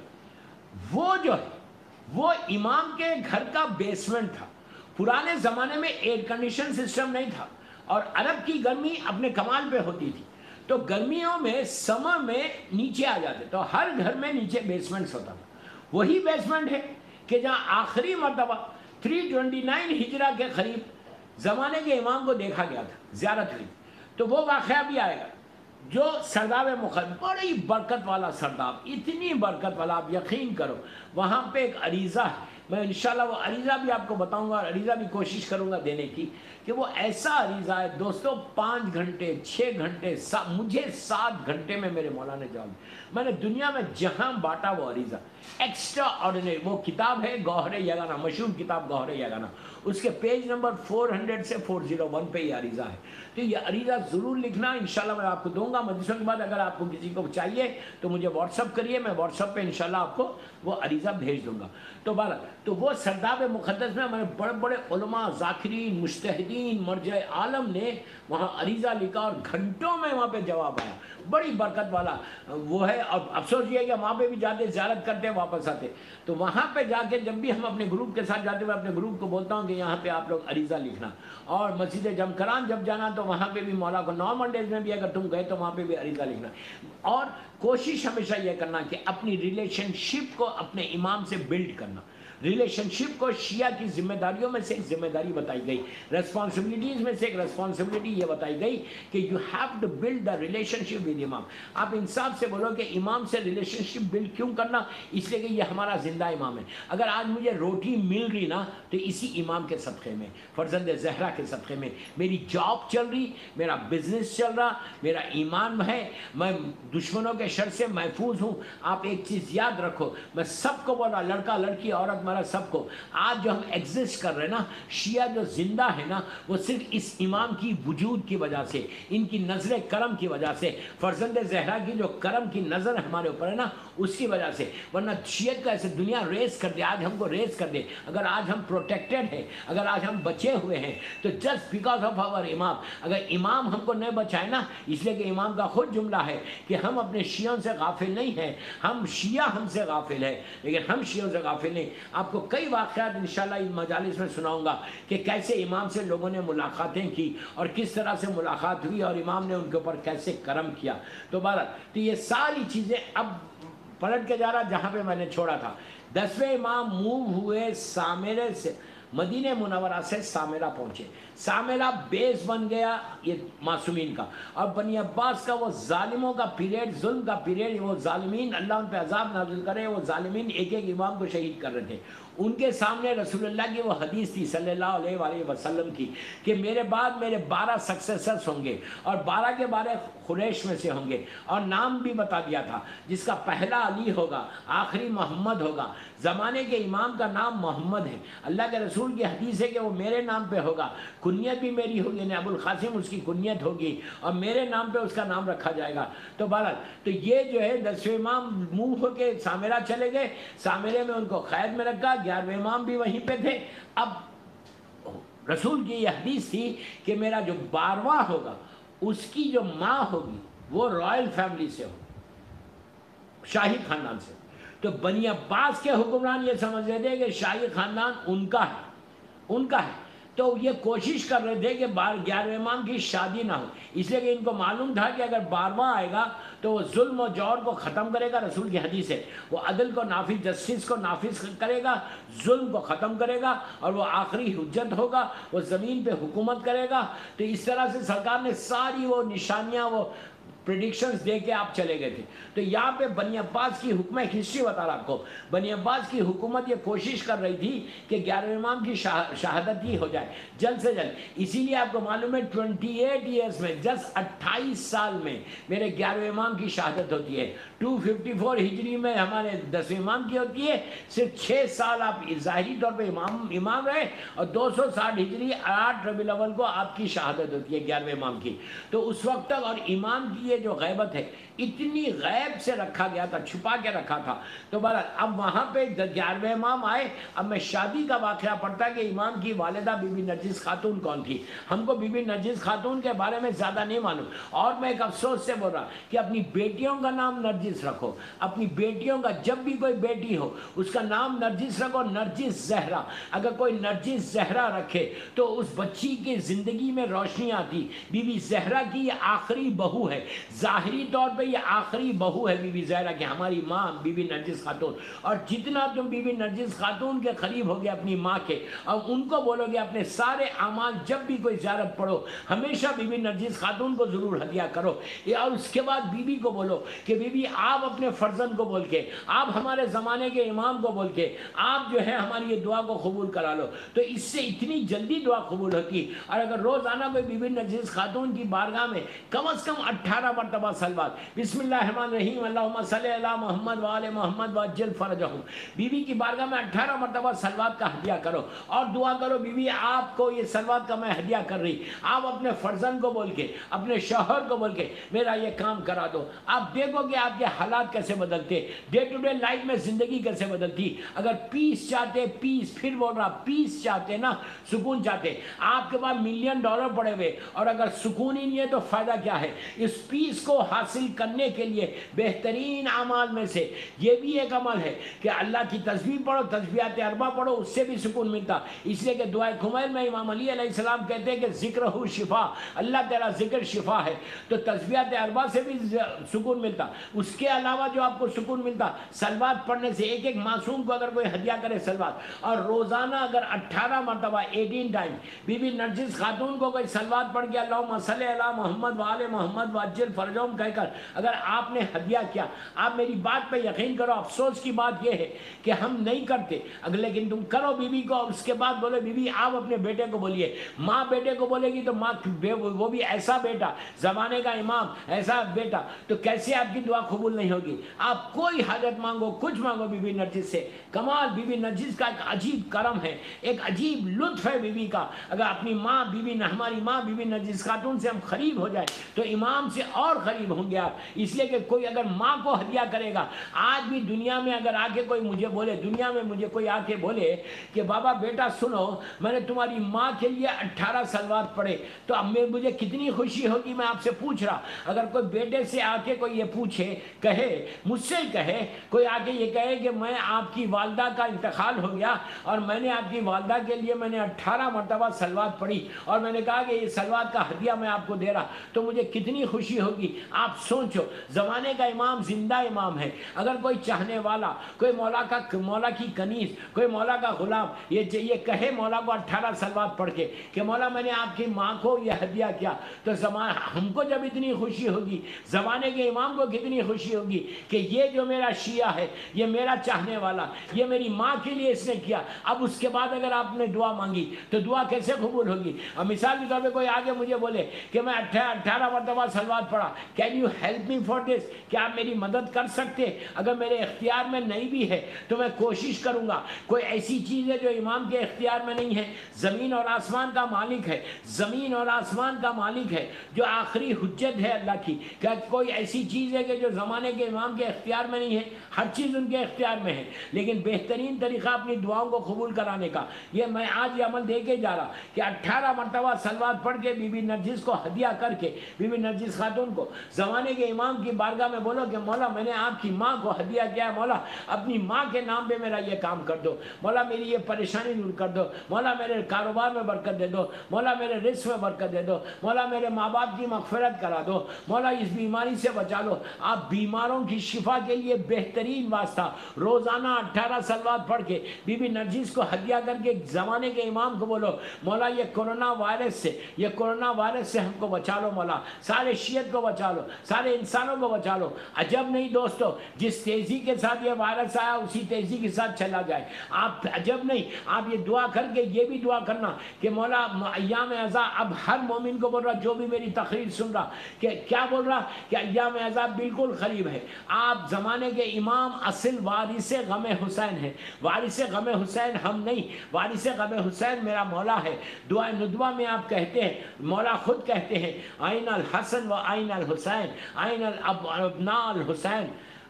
وہ جو ہے وہ امام کے گھر کا بیسمنٹ تھا۔ پرانے زمانے میں ایئر کنڈیشن سسٹم نہیں تھا، اور عرب کی گرمی اپنے کمال پہ ہوتی تھی، تو گرمیوں میں سمر میں نیچے آ جاتے، تو ہر گھر میں نیچے بیسمنٹ ہوتا تھا۔ وہی بیسمنٹ ہے کہ جہاں آخری مرتبہ تین سو انیس ہجرہ کے قریب زمانے کے امام کو دیکھا گیا تھا، زیارت ہوئی، تو وہ واقعہ بھی آئے گا۔ جو سرداب مقدس، بڑی برکت والا سرداب، اتنی برکت والا، آپ یقین کرو، وہاں پہ ایک عریضہ ہے، میں انشاءاللہ وہ عریضہ بھی آپ کو بتاؤں گا، اور عریضہ بھی کوشش کروں گا دینے کی، کہ وہ ایسا عریضہ ہے دوستو، پانچ گھنٹے چھ گھنٹے سا مجھے سات گھنٹے میں میرے مولا نے جواب دیا۔ میں نے دنیا میں جہاں بانٹا وہ عریضہ ایکسٹرا آرڈینری، وہ کتاب ہے گوہر یگانہ، مشہور کتاب گوہر یگانہ، اس کے پیج نمبر فور ہنڈریڈ سے فور زیرو ون پہ یہ عریضہ ہے۔ تو یہ عریضہ ضرور لکھنا، انشاءاللہ میں آپ کو دوں گا مجلسوں کے بعد۔ اگر آپ کو کسی کو چاہیے تو مجھے واٹس اپ کریے، میں واٹس اپ پہ انشاءاللہ آپ کو وہ عریضہ بھیج دوں گا۔ تو بارہ تو وہ سرداب مقدس میں ہمارے بڑے بڑے علماء، ذاکرین، مجتہدین، مرجع عالم نے وہاں عریضہ لکھا، اور گھنٹوں میں وہاں پہ جواب آیا، بڑی برکت والا وہ ہے۔ اور افسوس یہ ہے کہ وہاں پہ بھی جاتے، زیارت کرتے، واپس آتے، تو وہاں پہ جا کے جب بھی ہم اپنے گروپ کے ساتھ جاتے، میں اپنے گروپ کو بولتا ہوں کہ یہاں پہ آپ لوگ عریضہ لکھنا۔ اور مسجد جمکران جب جانا تو وہاں پہ بھی مولا کو، نارمل ڈیز میں بھی اگر تم گئے تو وہاں پہ بھی عریضہ لکھنا۔ اور کوشش ہمیشہ یہ کرنا کہ اپنی ریلیشن شپ کو اپنے امام سے بلڈ کرنا۔ ریلیشن شپ کو شیعہ کی ذمہ داریوں میں سے ایک ذمہ داری بتائی گئی، ریسپانسبلٹیز میں سے ایک ریسپانسبلٹی یہ بتائی گئی کہ you have to build the relationship with امام۔ آپ انصاف سے بولو کہ امام سے ریلیشن شپ بلڈ کیوں کرنا؟ اس لیے کہ یہ ہمارا زندہ امام ہے۔ اگر آج مجھے روٹی مل رہی نا تو اسی امام کے صدقے میں، فرزند زہرا کے صدقے میں، میری جاب چل رہی، میرا بزنس چل رہا، میرا ایمان ہے، میں دشمنوں کے شر سے محفوظ ہوں۔ آپ ایک چیز یاد رکھو، میں سب کو بولا، لڑکا لڑکی عورت مرد سب کو، آج جو ہم ایگزسٹ کر رہے ہیں نا، شیعہ جو زندہ ہے نا، وہ صرف اس امام کی وجود کی وجہ سے، ان کی نظر کرم کی وجہ سے، فرزند زہرا کی جو کرم کی نظر ہمارے اوپر ہے نا، اس کی وجہ سے۔ ورنہ شیعت کا ایسے دنیا ریس کر دے، آج ہم کو ریس کر دے۔ اگر آج ہم پروٹیکٹڈ ہیں، اگر آج ہم بچے ہوئے ہیں تو جسٹ بیکاز آف آور امام۔ اگر امام ہم کو نہیں بچائے نا، اس لیے کہ امام کا خود جملہ ہے کہ ہم اپنے شیعوں سے غافل نہیں ہیں، ہم شیعہ ہم سے غافل ہے، لیکن ہم شیعوں سے غافل نہیں۔ آپ کو کئی واقعات انشاءاللہ ان مجالس میں سناؤں گا کہ کیسے امام سے لوگوں نے ملاقاتیں کی، اور کس طرح سے ملاقات ہوئی، اور امام نے ان کے اوپر کیسے کرم کیا۔ تو بہرحال تو یہ ساری چیزیں اب پلٹ کے جا رہا جہاں پہ میں نے چھوڑا تھا۔ دسویں امام موو ہوئے سامرے سے، مدینہ منورہ سے سامرہ پہنچے۔ سامرہ بیس بن گیا یہ معصومین کا، اور بنی عباس کا وہ ظالموں کا پیریڈ، ظلم کا پیریڈ، وہ ظالمین اللہ ان پہ عذاب نازل کرے، وہ ظالمین ایک ایک امام کو شہید کر رہے تھے۔ ان کے سامنے رسول اللہ کی وہ حدیث تھی صلی اللہ علیہ وآلہ وسلم کی کہ میرے بعد میرے بارہ سکسیسرز ہوں گے، اور بارہ کے بارہ قریش میں سے ہوں گے، اور نام بھی بتا دیا تھا، جس کا پہلا علی ہوگا، آخری محمد ہوگا۔ زمانے کے امام کا نام محمد ہے، اللہ کے رسول کی حدیث ہے کہ وہ میرے نام پہ ہوگا، کنیت بھی میری ہوگی، یعنی ابو القاسم اس کی کنیت ہوگی، اور میرے نام پہ اس کا نام رکھا جائے گا۔ تو بہرحال تو یہ جو ہے دسویں امام منہ ہو کے سامرہ چلے گئے، سامرے میں ان کو قید میں رکھا، گیارہویں امام بھی وہیں پہ تھے۔ اب رسول کی یہ حدیث تھی کہ میرا جو بارواں ہوگا اس کی جو ماں ہوگی وہ رائل فیملی سے ہوگی، شاہی خاندان سے۔ تو بنی عباس کے حکمران یہ سمجھ رہے تھے کہ شاہی خاندان ان کا ہے، ان کا ہے. تو یہ کوشش کر رہے تھے کہ بار گیارہویں امام کی شادی نہ ہو، اس لیے کہ ان کو معلوم تھا کہ اگر بارہواں آئے گا تو وہ ظلم و جور کو ختم کرے گا. رسول کی حدیث ہے وہ عدل کو نافذ، جسٹس کو نافذ کرے گا، ظلم کو ختم کرے گا، اور وہ آخری حجت ہوگا، وہ زمین پہ حکومت کرے گا. تو اس طرح سے سرکار نے ساری وہ نشانیاں، وہ پریڈکشنز دے کے آپ چلے گئے تھے. تو یہاں پہ بنی عباس کی حکم، ایک ہسٹری بتا رہا آپ کو، بنی عباس کی حکومت یہ کوشش کر رہی تھی کہ گیارہویں امام کی شہادت ہی ہو جائے جلد سے جلد. اسی لیے آپ کو معلوم ہے ٹوینٹی ایٹ ایئرس میں، جس اٹھائیس سال میں میرے گیارہویں امام کی شہادت ہوتی ہے. ٹو ففٹی فور ہجری میں ہمارے دسویں امام کی ہوتی ہے. صرف چھ سال آپ ظاہری طور پہ امام امام رہے، اور دو سو ساٹھ ہجری آٹھ ربیع الاول کو آپ کی شہادت ہوتی ہے گیارہویں امام کی. تو اس وقت تک، اور امام کی یہ جو غیبت ہے اتنی غیب سے رکھا گیا تھا، چھپا کے رکھا تھا. تو بہرحال اب وہاں پہ گیارہویں امام آئے. اب میں شادی کا واقعہ پڑھتا کہ امام کی والدہ بی بی نرجس خاتون کون تھی. ہم کو بی بی نرجس خاتون کے بارے میں زیادہ نہیں معلوم، اور میں ایک افسوس سے بول رہا کہ اپنی بیٹیوں کا نام نرجس رکھو. اپنی بیٹیوں کا، جب بھی کوئی بیٹی ہو اس کا نام نرجس رکھو، نرجس زہرا. اگر کوئی نرجس زہرا رکھے تو اس بچی کی زندگی میں روشنی آتی. بی بی زہرا کی یہ آخری بہو ہے، ظاہری طور پہ یہ آخری بہو ہے بی بی زہرا کی، ہماری ماں بی بی نرجس خاتون. اور جتنا تم بی بی نرجس خاتون کے قریب ہو گے اپنی ماں کے، اور ان کو بولو گے اپنے سارے اعمال، جب بھی کوئی زیارت پڑھو ہمیشہ بی بی نرجس خاتون کو ضرور ہدیہ کرو. اور اس کے بعد بی بی کو بولو کہ بی بی آپ اپنے فرزند کو بول کے، آپ ہمارے زمانے کے امام کو بول کے، آپ جو ہے ہماری یہ دعا کو قبول کرا لو. تو اس سے اتنی جلدی دعا قبول ہوتی. اور اگر روزانہ کوئی بی بی نرجس خاتون کی بارگاہ میں کم از کم اٹھارہ مرتبہ صلوات، بسم اللہ الرحمن الرحیم اللہم صلی علی محمد وآل محمد وعجل فرجہم، بی بی کی بارگاہ میں اٹھارہ مرتبہ صلوات کا ہدیہ کرو، اور دعا کرو بی بی آپ کو یہ صلوات کا میں ہدیہ کر رہی، آپ اپنے فرزند کو بول کے، اپنے شوہر کو بول کے میرا یہ کام کرا دو. آپ دیکھو کہ آپ کے حالات کیسے بدلتے، ڈے ٹو ڈے لائف میں زندگی کیسے بدلتی. اگر پیس چاہتے، پیس، پھر بول رہا پیس چاہتے نا، سکون چاہتے، آپ کے پاس ملین ڈالر پڑے ہوئے اور اگر سکون ہی نہیں ہے تو فائدہ کیا ہے. اس پیس کو حاصل کرنے کے لیے بہترین اعمال میں سے یہ بھی ایک عمل ہے کہ اللہ کی تسبیح پڑھو، تسبیحات اربع پڑھو، اس سے بھی سکون ملتا. اس لیے کہ دعائے خمیل میں امام علی علیہ السلام کہتے ہیں کہ ذکر ہو شفا، اللہ تیرا ذکر شفا ہے. تو تسبیحات اربع سے بھی سکون ملتا. اس کے علاوہ جو آپ کو سکون ملتا صلوات پڑھنے سے، ایک ایک معصوم کو اگر کوئی ہدیہ کرے صلوات، اور روزانہ اگر اٹھارہ مرتبہ ایٹین ٹائم بی بی نرجس خاتون کو کوئی صلوات پڑھ کے اللہم صلی علی محمد وآل محمد وعجل فرجہم کہہ کر اگر آپ نے ہدیہ کیا، آپ میری بات پہ یقین کرو. افسوس کی بات یہ ہے کہ ہم نہیں کرتے، اگر لیکن تم کرو بی بی کو، اور اس کے بعد بولے بی بی آپ اپنے بیٹے کو بولیے. ماں بیٹے کو بولے گی تو ماں وہ بھی ایسا بیٹا، زمانے کا امام، ایسا بیٹا، تو کیسے آپ کی دعا قبول نہیں ہوگی. آپ کوئی حاجت مانگو، کچھ مانگو بی بی نرجس سے. کمال بی بی نرجس کا ایک عجیب کرم ہے، ایک عجیب لطف ہے بی بی کا. اگر اپنی ماں بی بی ہماری ماں بی بی نرجس خاتون سے ہم قریب ہو جائے تو امام سے اور قریب ہوں گے آپ. اس لیے کہ کوئی اگر ماں کو ہدیہ کرے گا، آج بھی دنیا میں اگر آ کے کوئی مجھے بولے، دنیا میں مجھے کوئی آ کے بولے کہ بابا بیٹا سنو میں نے تمہاری ماں کے لیے اٹھارہ صلوات پڑھے، تو اب میں مجھے کتنی خوشی ہوگی. میں آپ سے پوچھ رہا، اگر کوئی بیٹے سے آ کے کوئی یہ پوچھے، کہے مجھ سے کہے، کوئی آ کے یہ کہے کہ میں آپ کی والدہ کا انتقال ہو گیا اور میں نے آپ کی والدہ کے لیے میں نے اٹھارہ مرتبہ صلوات پڑھی اور میں نے کہا کہ یہ صلوات کا ہدیہ میں آپ کو دے رہا، تو مجھے کتنی خوشی ہوگی. آپ سوچو، زمانے کا امام زندہ امام ہے. اگر کوئی چاہنے والا، کوئی مولا کا مولا کی کنیز، کوئی مولا کا غلام یہ یہ کہے مولا کو اٹھارہ صلوات پڑھ کے کہ مولا میں نے آپ کی ماں کو یہ ہدیہ کیا، تو زمان ہم کو جب اتنی خوشی ہوگی، زمانے کے امام کو کتنی خوشی ہوگی کہ یہ جو میرا شیعہ ہے، یہ میرا چاہنے والا، یہ میری ماں کے لیے اس نے کیا. اب اس کے بعد اگر آپ نے دعا مانگی تو دعا کیسے قبول ہوگی. اب مثال کے طور پہ کوئی آگے مجھے بولے کہ میں اٹھارہ مرتبہ صلوات پڑھا، can you help me for this, کیا آپ میری مدد کر سکتے؟ اگر میرے اختیار میں نہیں بھی ہے تو میں کوشش کروں گا. کوئی ایسی چیز ہے جو امام کے اختیار میں نہیں ہے. زمین اور آسمان کا مالک ہے، زمین اور آسمان کا مالک ہے، جو آخری حجت ہے اللہ کی. کیا کوئی ایسی چیز ہے کہ جو زمانے کے امام کے اختیار میں نہیں ہے؟ ہر چیز ان کے اختیار میں ہے. لیکن بہترین طریقہ اپنی دعاؤں کو قبول کرانے کا یہ میں آج یہ عمل دے کے جا رہا کہ اٹھارہ مرتبہ صلوات پڑھ کے بی بی نرجس کو ہدیہ کر کے، بی بی نرجس خاتون خاتون کو زمانے کے امام کی بارگاہ میں بولو کہ مولا میں نے آپ کی ماں کو ہدیہ کیا ہے، مولا اپنی ماں کے نام پہ میرا یہ کام کر دو، مولا میری یہ پریشانی دور کر دو، مولا میرے کاروبار میں برکت دے دو، مولا میرے رزق میں برکت دے دو، مولا میرے ماں باپ کی مغفرت کرا دو، مولا اس بیماری سے بچا لو۔ آپ بیماروں کی شفا کے لیے بہترین واسطہ روزانہ اٹھارہ سلوات پڑھ کے بی بی نرجس کو ہدیہ کر کے زمانے کے امام کو بولو مولا یہ کورونا وائرس سے یہ کورونا وائرس سے ہم کو بچا لو، مولا سارے شیعت کو بچا لو، سارے انسانوں کو بچا لو۔ عجب نہیں دوستو، جس تیزی کے ساتھ یہ وائرس آیا اسی تیزی کے ساتھ چلا جائے۔ آپ عجب نہیں، آپ یہ دعا کر کے یہ بھی دعا کرنا کہ مولا ایام عزا، اب ہر مومن کو بول رہا جو بھی میری تقریر سن رہا کہ کیا بول رہا کہ ایام عزا بالکل قریب ہے۔ آپ زمانے کے امام اصل وارث غم حسین ہے، وارث غم حسین ہم نہیں، وارث غم حسین میرا مولا ہے۔ دعا ندوہ میں آپ کہتے ہیں، مولا خود کہتے ہیں آئین الحسن و آئین الحسین، آئین الابناء الحسین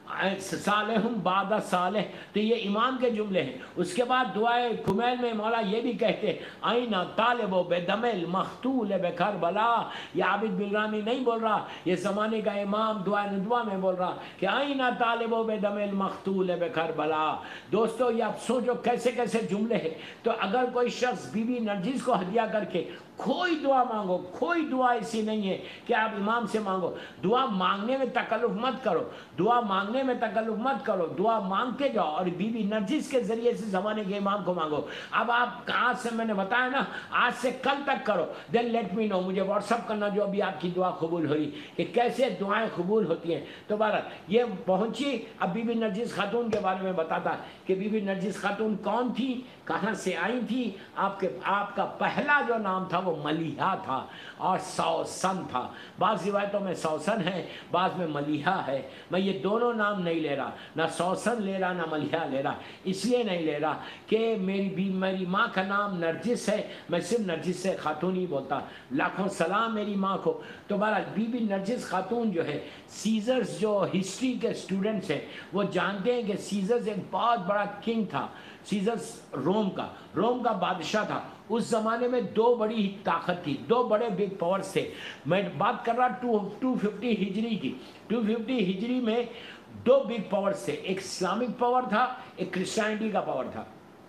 صالحم بعد صالح، تو یہ امام کے جملے ہیں۔ اس کے بعد دعائے کمیل میں مولا یہ بھی کہتے ہیں آئین طالب و بدم المقتول بکربلا، یہ عابد بلرامی نہیں بول رہا، یہ زمانے کا امام دعائے ندوہ میں بول رہا کہ آئین طالب و بدم المقتول بکربلا۔ دوستو یہ آپ سوچو کیسے کیسے جملے ہیں۔ تو اگر کوئی شخص بی بی نرجس کو ہدیہ کر کے کوئی دعا مانگو، کوئی دعا ایسی نہیں ہے کہ آپ امام سے مانگو، دعا مانگنے میں تکلف مت کرو، دعا مانگنے میں تکلف مت کرو، دعا مانگتے جاؤ اور بی بی نرجس کے ذریعے سے زمانے کے امام کو مانگو۔ اب آپ آج سے میں نے بتایا نا، آج سے کل تک کرو، دین لیٹ می نو، مجھے واٹس اپ کرنا جو ابھی آپ کی دعا قبول ہوئی کہ کیسے دعائیں قبول ہوتی ہیں۔ تو بہرحال یہ پہنچی، اب بی بی نرجس خاتون کے بارے میں بتاتا کہ بی بی نرجس خاتون کون تھی، کہاں سے آئی تھی۔ آپ کے آپ کا پہلا جو نام تھا وہ ملیحہ تھا اور سوسن تھا۔ بعض روایتوں میں سوسن ہے، بعض میں ملیحہ ہے۔ میں یہ دونوں نام نہیں لے رہا، نہ سوسن لے رہا نہ ملیحہ لے رہا، اس لیے نہیں لے رہا کہ میری بھی میری ماں کا نام نرجس ہے، میں صرف نرجس سے خاتون ہی بولتا۔ لاکھوں سلام میری ماں کو۔ تو بہرحال بی بی نرجس خاتون جو ہے، سیزرز جو ہسٹری کے اسٹوڈنٹس ہیں وہ جانتے ہیں کہ سیزرز ایک بہت بڑا کنگ تھا۔ سیزرز روم کا روم کا بادشاہ تھا۔ اس زمانے میں دو بڑی طاقت تھی، دو بڑے بگ پاورز تھے۔ میں بات کر رہا ٹو ٹو ففٹی ہجری کی، ٹو ففٹی ہجری میں دو بگ پاورز تھے، ایک اسلامک پاور تھا، ایک کرسچینٹی کا پاور تھا۔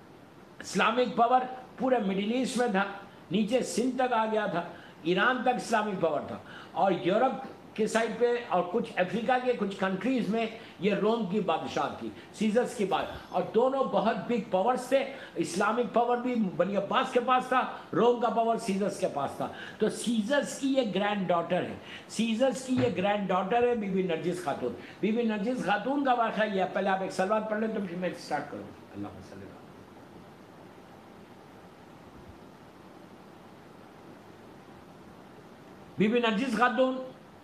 اسلامک پاور پورے مڈل ایسٹ میں تھا، نیچے سندھ تک آ گیا تھا، ایران تک اسلامک پاور تھا، اور یورپ کے سائڈ پہ اور کچھ افریقہ کے کچھ کنٹریز میں یہ روم کی بادشاہ تھی، سیزرز کی بات، اور دونوں بہت بگ پاورز تھے۔ اسلامک پاور بھی بنی عباس کے پاس تھا، روم کا پاور سیزرز کے پاس تھا۔ تو سیزرز کی یہ گرینڈ ڈاٹر ہے، سیزرز کی یہ گرینڈ ڈاٹر ہے بی بی نرجس خاتون۔ بی بی نرجس خاتون کا واقعہ یہ ہے، پہلے آپ ایک سلوات پڑھ لیں تو پھر میں سٹارٹ کروں۔ اللہ صلی اللہ۔ بی بی نرجس خاتون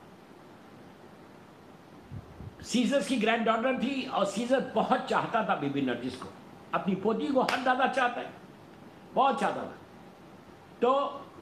سیزرز کی گرینڈ ڈاٹر تھی، اور سیزر بہت چاہتا تھا بی بی نرجس کو، اپنی پوتی کو ہر دادا چاہتا ہے، بہت چاہتا تھا۔ تو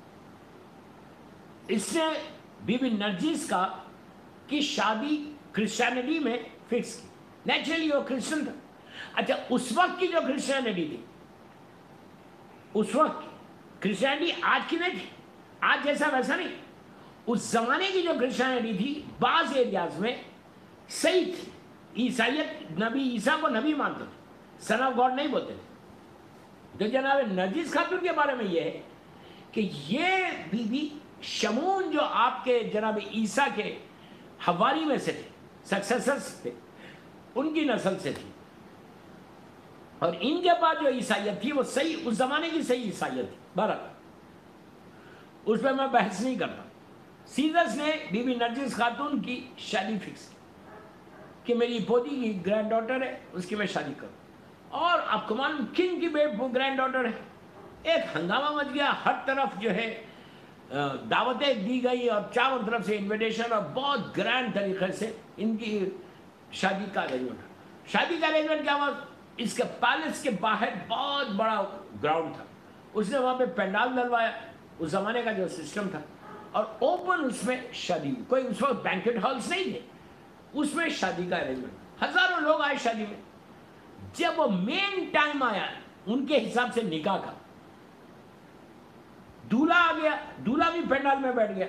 اس نے بی بی نرجس کا کی شادی کرسچینٹی میں فکس کی، نیچرلی وہ کرسچن تھا۔ اچھا اس وقت کی جو کرسچینٹی تھی، اس وقت کرسچینٹی آج کی نہیں تھی، آج جیسا ویسا نہیں، اس زمانے کی جو کرسچینٹی تھی بعض ایریاز میں صحیح تھی۔ عیسائیت نبی عیسیٰ کو نبی مانتے تھے، سن آف گاڈ نہیں بولتے تھے۔ تو جناب نرجس خاتون کے بارے میں یہ ہے کہ یہ بی بی شمون جو آپ کے جناب عیسیٰ کے حواری میں سے تھے، سکسیسرز تھے، ان کی نسل سے تھی، اور ان کے بعد جو عیسائیت تھی وہ صحیح اس زمانے کی صحیح عیسائیت تھی۔ بہرحال اس پہ میں بحث نہیں کرتا۔ سیزرز نے بی بی نرجس خاتون کی شادی فکس کی کہ میری پوتی کی گرینڈ ڈاٹر ہے، اس کی میں شادی کروں، اور آپ کو معلوم کنگ کی گرینڈ ڈاٹر ہے۔ ایک ہنگامہ مچ گیا، ہر طرف جو ہے دعوتیں دی گئی اور چاروں طرف سے انویٹیشن، اور بہت گرینڈ طریقے سے ان کی شادی کا ارینجمنٹ۔ شادی کا ارینجمنٹ کیا ہوا، اس کے پیلس کے باہر بہت بڑا گراؤنڈ تھا، اس نے وہاں پہ پینڈال ڈلوایا، اس زمانے کا جو سسٹم تھا، اور اوپن اس میں شادی ہوئی۔ کوئی اس وقت بینکٹ ہالس نہیں تھے، اس میں شادی کا ارینجمنٹ، ہزاروں لوگ آئے شادی میں۔ جب وہ مین ٹائم آیا ان کے حساب سے نکاح کا، دولہا آ گیا، دولہا بھی پینڈال میں بیٹھ گیا،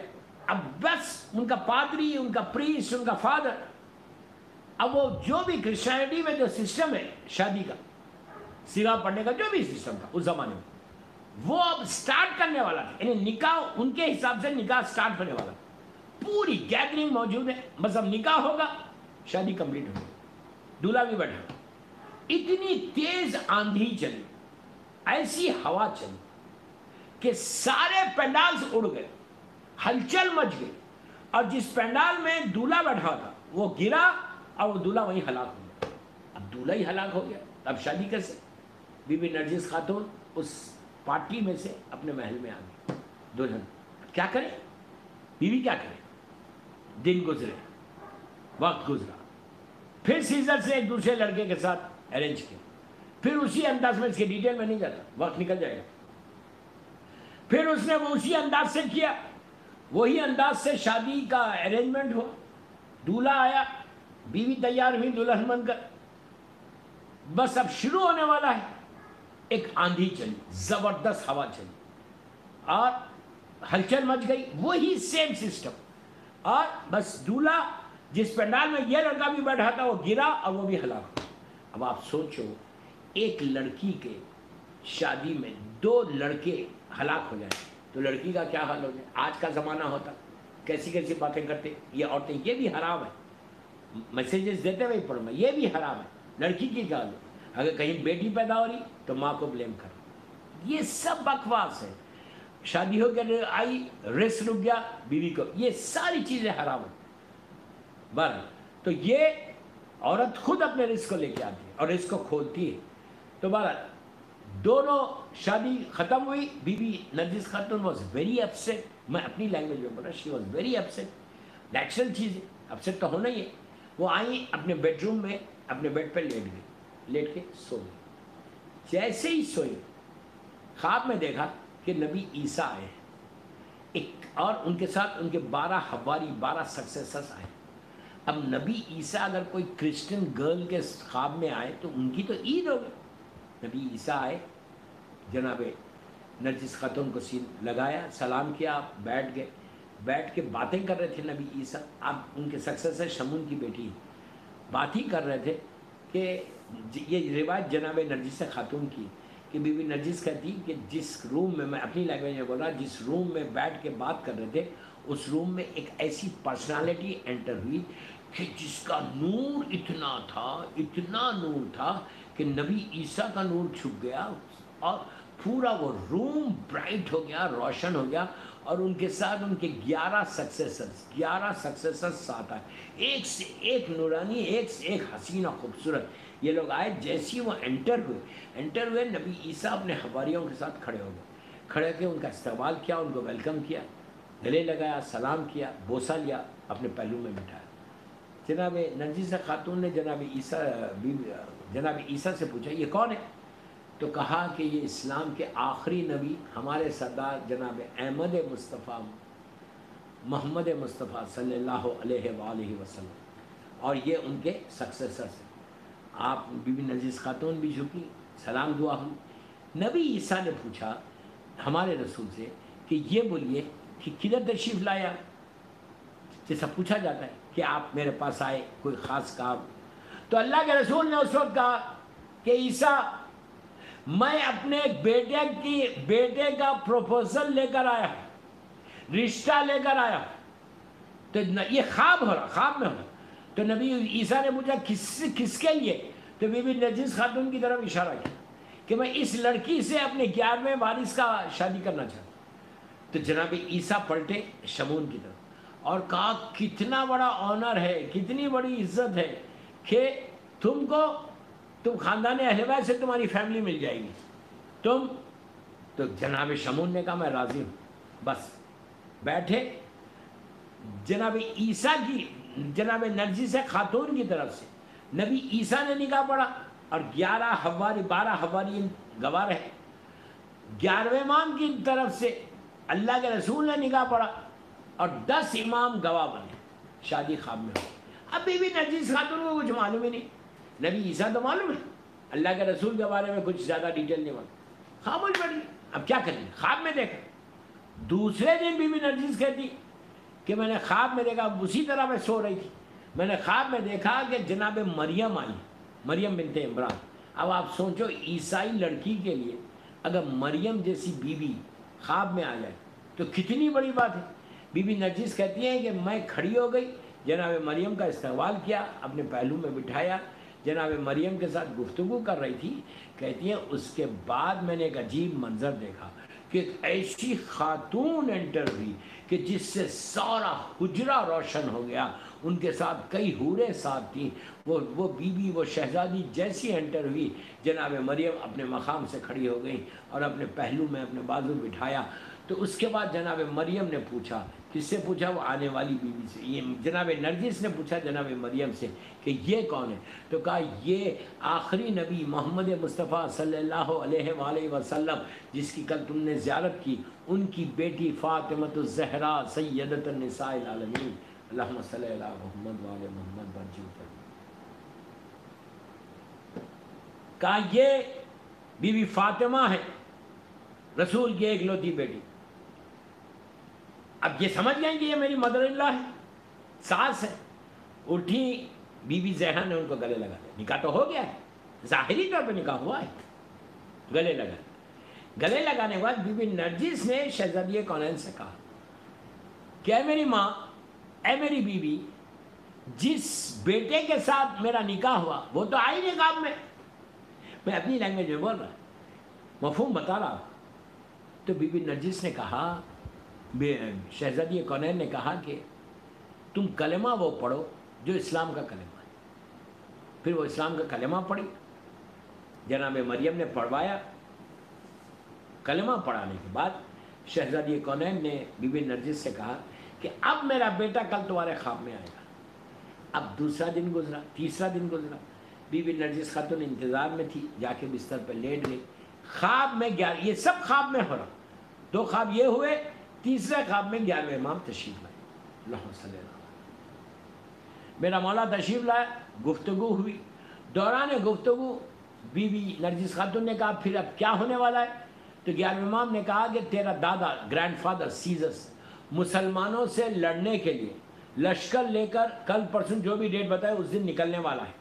اب بس ان کا پادری، ان کا پریسٹ، ان کا فادر، اب وہ جو بھی کرسچینٹی میں جو سسٹم ہے شادی کا، سیرا پڑھنے کا جو بھی سسٹم تھا اس زمانے میں، وہ اب سٹارٹ کرنے والا تھا. یعنی نکاح ان کے حساب سے نکاح سٹارٹ ہونے والا، پوری گیدرنگ موجود ہے، بس اب نکاح ہوگا، شادی کمپلیٹ ہوگی، دولہا بھی بیٹھا. اتنی تیز آندھی چلی، ایسی ہوا چلی کہ سارے پینڈالز اڑ گئے، ہلچل مچ گئی، اور جس پینڈال میں دولہا بیٹھا تھا وہ گرا اور وہ دولہا وہیں ہلاک ہو گیا. اب دولہا ہی ہلاک ہو گیا، اب شادی کیسے؟ بی بی نرجس خاتون اس پارٹی میں سے اپنے محل میں آ گئی دلہن. کیا کرے بیوی، کیا کرے؟ دن گزرے، وقت گزرا، پھر سیزر سے ایک دوسرے لڑکے کے ساتھ ارینج کیا، پھر اسی انداز میں، اس کے ڈیٹیل میں نہیں جاتا، وقت نکل جائے گا. پھر اس نے وہ اسی انداز سے کیا، وہی انداز سے شادی کا ارینجمنٹ ہوا، دولہا آیا، بیوی تیار ہوئی دلہن بن کر. بس اب شروع ہونے والا ہے. ایک آندھی چلی، زبردست ہوا چلی اور ہلچل مچ گئی، وہی سیم سسٹم. اور بس دولہا جس پنڈال میں یہ لڑکا بھی بیٹھا تھا وہ گرا اور وہ بھی ہلاک. اب آپ سوچو، ایک لڑکی کے شادی میں دو لڑکے ہلاک ہو جائیں تو لڑکی کا کیا حال ہو جائے؟ آج کا زمانہ ہوتا کیسی کیسی باتیں کرتے یہ عورتیں. یہ بھی حرام ہے، میسیجز دیتے ہوئے پڑھوں میں، یہ بھی حرام ہے. لڑکی کی کیا حال؟ اگر کہیں بیٹی پیدا ہو رہی تو ماں کو بلیم کر. یہ سب بکواس ہے. شادی ہو کر آئی، رسک رک گیا بیوی کو، یہ ساری چیزیں حرام ہیں. بر تو یہ عورت خود اپنے رزق کو لے کے آتی ہے اور رزق کو کھولتی ہے. تو بہرحال دونوں شادی ختم ہوئی. بی بی نرجس خاتون واز ویری اپسیٹ. میں اپنی لینگویج میں بولا، she was very upset. Natural چیز ہے، اپسیٹ تو ہونا ہی ہے. وہ آئیں اپنے بیڈ روم میں، اپنے بیڈ پہ لیٹ گئی، لیٹ کے سو گئی. جیسے ہی سوئی خواب میں دیکھا کہ نبی عیسیٰ آئے ایک، اور ان کے ساتھ ان کے بارہ حواری، بارہ سکسیسرز آئے. اب نبی عیسیٰ اگر کوئی کرسچن گرل کے خواب میں آئے تو ان کی تو عید ہو گئی. نبی عیسیٰ آئے، جناب نرجس خاتون کو سین لگایا، سلام کیا، بیٹھ گئے. بیٹھ کے باتیں کر رہے تھے نبی عیسیٰ. اب ان کے سکسیسر شمون کی بیٹی بات ہی کر رہے تھے کہ یہ روایت جناب نرجس خاتون کی کہ بی بی نرجس کہتی کہ جس روم میں، میں اپنی لینگویج میں بولا، جس روم میں بیٹھ کے بات کر رہے تھے اس روم میں ایک ایسی پرسنالٹی انٹر ہوئی کہ جس کا نور اتنا تھا، اتنا نور تھا کہ نبی عیسیٰ کا نور چھپ گیا اور پورا وہ روم برائٹ ہو گیا، روشن ہو گیا. اور ان کے ساتھ ان کے گیارہ سکسیسرز گیارہ سکسیسرز ساتھ آئے، ایک سے ایک نورانی، ایک سے ایک حسینہ خوبصورت. یہ لوگ آئے، جیسی وہ انٹر ہوئے انٹر ہوئے نبی عیسیٰ اپنے حواریوں کے ساتھ کھڑے ہو گئے. کھڑے کے ان کا استقبال کیا، ان کو ویلکم کیا، گلے لگایا، سلام کیا، بوسہ لیا، اپنے پہلو میں بٹھایا. جناب نرجس خاتون نے جناب عیسیٰ جناب عیسیٰ سے پوچھا یہ کون ہے؟ تو کہا کہ یہ اسلام کے آخری نبی ہمارے سردار جناب احمد مصطفیٰ محمد مصطفیٰ صلی اللہ علیہ وآلہ وسلم، اور یہ ان کے سکسیسرز ہیں. آپ بی بی نرجس خاتون بھی جھکی، سلام دعا ہوئی. نبی عیسیٰ نے پوچھا ہمارے رسول سے کہ یہ بولیے کہ کدھر تشریف لایا، جیسا پوچھا جاتا ہے کہ آپ میرے پاس آئے کوئی خاص کام. تو اللہ کے رسول نے اس وقت کہا کہ عیسیٰ میں اپنے بیٹے کی بیٹے کا پروپوزل لے کر آیا ہوں، رشتہ لے کر آیا ہوں. تو یہ خواب ہو رہا، خواب میں ہو رہا. تو نبی عیسیٰ نے پوچھا کس کس کے لیے؟ تو بی بی نرجس خاتون کی طرف اشارہ کیا کہ میں اس لڑکی سے اپنے گیارہویں وارث کا شادی کرنا چاہتا ہوں. تو جناب عیسیٰ پلٹے شمون کی طرف اور کہا کتنا بڑا آنر ہے، کتنی بڑی عزت ہے کہ تم کو، تم خاندان اہل بیت سے تمہاری فیملی مل جائے گی تم. تو جناب شمون نے کہا میں راضی ہوں. بس بیٹھے. جناب عیسیٰ کی جناب نرجس خاتون کی طرف سے نبی عیسیٰ نے نکاح پڑھا اور گیارہ حواری بارہ حواری گواہ رہے. گیارہویں امام کی طرف سے اللہ کے رسول نے نکاح پڑھا اور دس امام گواہ بنے. شادی خواب میں ہو. اب بی بی نرجس خاتون کو کچھ معلوم ہی نہیں. نبی عیسیٰ تو معلوم ہے، اللہ کے رسول کے بارے میں کچھ زیادہ ڈیٹیل نہیں معلوم. خاموش بیٹھی. اب کیا کریں، خواب میں دیکھا. دوسرے دن بی بی نرجس کہتی کہ میں نے خواب میں دیکھا، اسی طرح میں سو رہی تھی، میں نے خواب میں دیکھا کہ جناب مریم آئی، مریم بنت عمران۔ اب آپ سوچو عیسائی لڑکی کے لیے اگر مریم جیسی بیوی خواب میں آ جائے تو کتنی بڑی بات ہے۔ بی بی نرجس کہتی ہیں کہ میں کھڑی ہو گئی، جناب مریم کا استقبال کیا، اپنے پہلو میں بٹھایا، جناب مریم کے ساتھ گفتگو کر رہی تھی۔ کہتی ہیں اس کے بعد میں نے ایک عجیب منظر دیکھا کہ ایک ایسی خاتون انٹر ہوئی کہ جس سے سارا حجرہ روشن ہو گیا، ان کے ساتھ کئی حوریں ساتھ تھیں، وہ وہ بی بی وہ شہزادی جیسی انٹر ہوئی، جناب مریم اپنے مقام سے کھڑی ہو گئی اور اپنے پہلو میں اپنے بازو بٹھایا۔ تو اس کے بعد جناب مریم نے پوچھا، کس سے پوچھا؟ وہ آنے والی بی بی سے، یہ جناب نرجس نے پوچھا جناب مریم سے کہ یہ کون ہے؟ تو کہا یہ آخری نبی محمد مصطفیٰ صلی اللہ علیہ وآلہ وسلم جس کی کل تم نے زیارت کی، ان کی بیٹی فاطمۃ الزہرا سیدۃ النساء العالمین، اللہم صلی علی محمد وآل محمد برجو پر۔ کہا یہ بی بی فاطمہ ہے، رسول کی ایک لوتی بیٹی۔ اب یہ سمجھ گئیں کہ یہ میری مدر اللہ ہے، ساس ہے۔ اٹھی بی بی زہرا نے ان کو گلے لگا دیا، نکاح تو ہو گیا ہے، ظاہری طور پہ نکاح ہوا ہے، گلے لگا۔ گلے لگانے کے بعد بی بی نرجس نے شہزادی کونین سے کہا کہ اے میری ماں، اے میری بیوی، جس بیٹے کے ساتھ میرا نکاح ہوا وہ تو آئی نہیں خواب میں، میں اپنی لینگویج میں بول رہا مفہوم بتا رہا ہوں۔ تو بی بی نرجس نے کہا، شہزادی کونین نے کہا کہ تم کلمہ وہ پڑھو جو اسلام کا کلمہ ہے۔ پھر وہ اسلام کا کلمہ پڑھی، جناب مریم نے پڑھوایا۔ کلمہ پڑھانے کے بعد شہزادی کونین نے بی بی نرجس سے کہا کہ اب میرا بیٹا کل تمہارے خواب میں آئے گا۔ اب دوسرا دن گزرا، تیسرا دن گزرا، بی بی نرجس خاتون انتظار میں تھی، جا کے بستر پہ لیٹ گئی۔ خواب میں گیارہ، یہ سب خواب میں ہو رہا، دو خواب یہ ہوئے، تیسرے خواب میں گیارہویں امام تشریف لائے، اللہم صلی اللہ علیہ وسلم۔ میرا مولا تشریف لائے، گفتگو ہوئی۔ دوران گفتگو بی بی نرجس خاتون نے کہا پھر اب کیا ہونے والا ہے؟ تو گیارہویں امام نے کہا کہ تیرا دادا گرینڈ فادر سیزس مسلمانوں سے لڑنے کے لیے لشکر لے کر کل پرسوں جو بھی ڈیٹ بتائے اس دن نکلنے والا ہے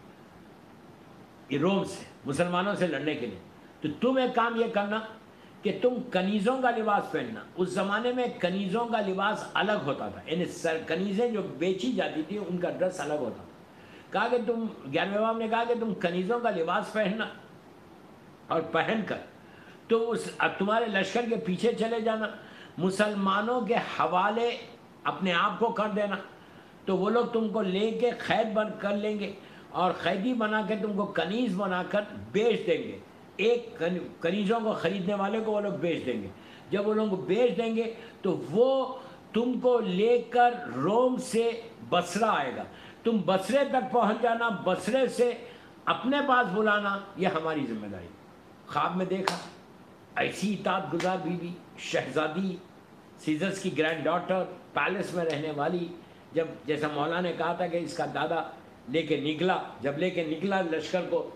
یہ روم سے، مسلمانوں سے لڑنے کے لیے۔ تو تم ایک کام یہ کرنا کہ تم کنیزوں کا لباس پہننا۔ اس زمانے میں کنیزوں کا لباس الگ ہوتا تھا، یعنی سر کنیزیں جو بیچی جاتی تھی ان کا ڈریس الگ ہوتا تھا۔ کہا کہ تم، گیارہویں امام نے کہا کہ تم کنیزوں کا لباس پہننا اور پہن کر تو اس تمہارے لشکر کے پیچھے چلے جانا، مسلمانوں کے حوالے اپنے آپ کو کر دینا، تو وہ لوگ تم کو لے کے قید بن کر لیں گے اور قیدی بنا کے تم کو کنیز بنا کر بیچ دیں گے۔ ایک کنیزوں کو خریدنے والے کو وہ لوگ بیچ دیں گے۔ جب وہ لوگ بیچ دیں گے تو وہ تم کو لے کر روم سے بصرہ آئے گا، تم بصرے تک پہنچ جانا، بصرے سے اپنے پاس بلانا، یہ ہماری ذمہ داری۔ خواب میں دیکھا ایسی اطاعت گزار بیوی، شہزادی، سیزرس کی گرینڈ ڈاٹر، پیلس میں رہنے والی، جب جیسا مولا نے کہا تھا کہ اس کا دادا لے کے نکلا، جب لے کے نکلا لشکر کو،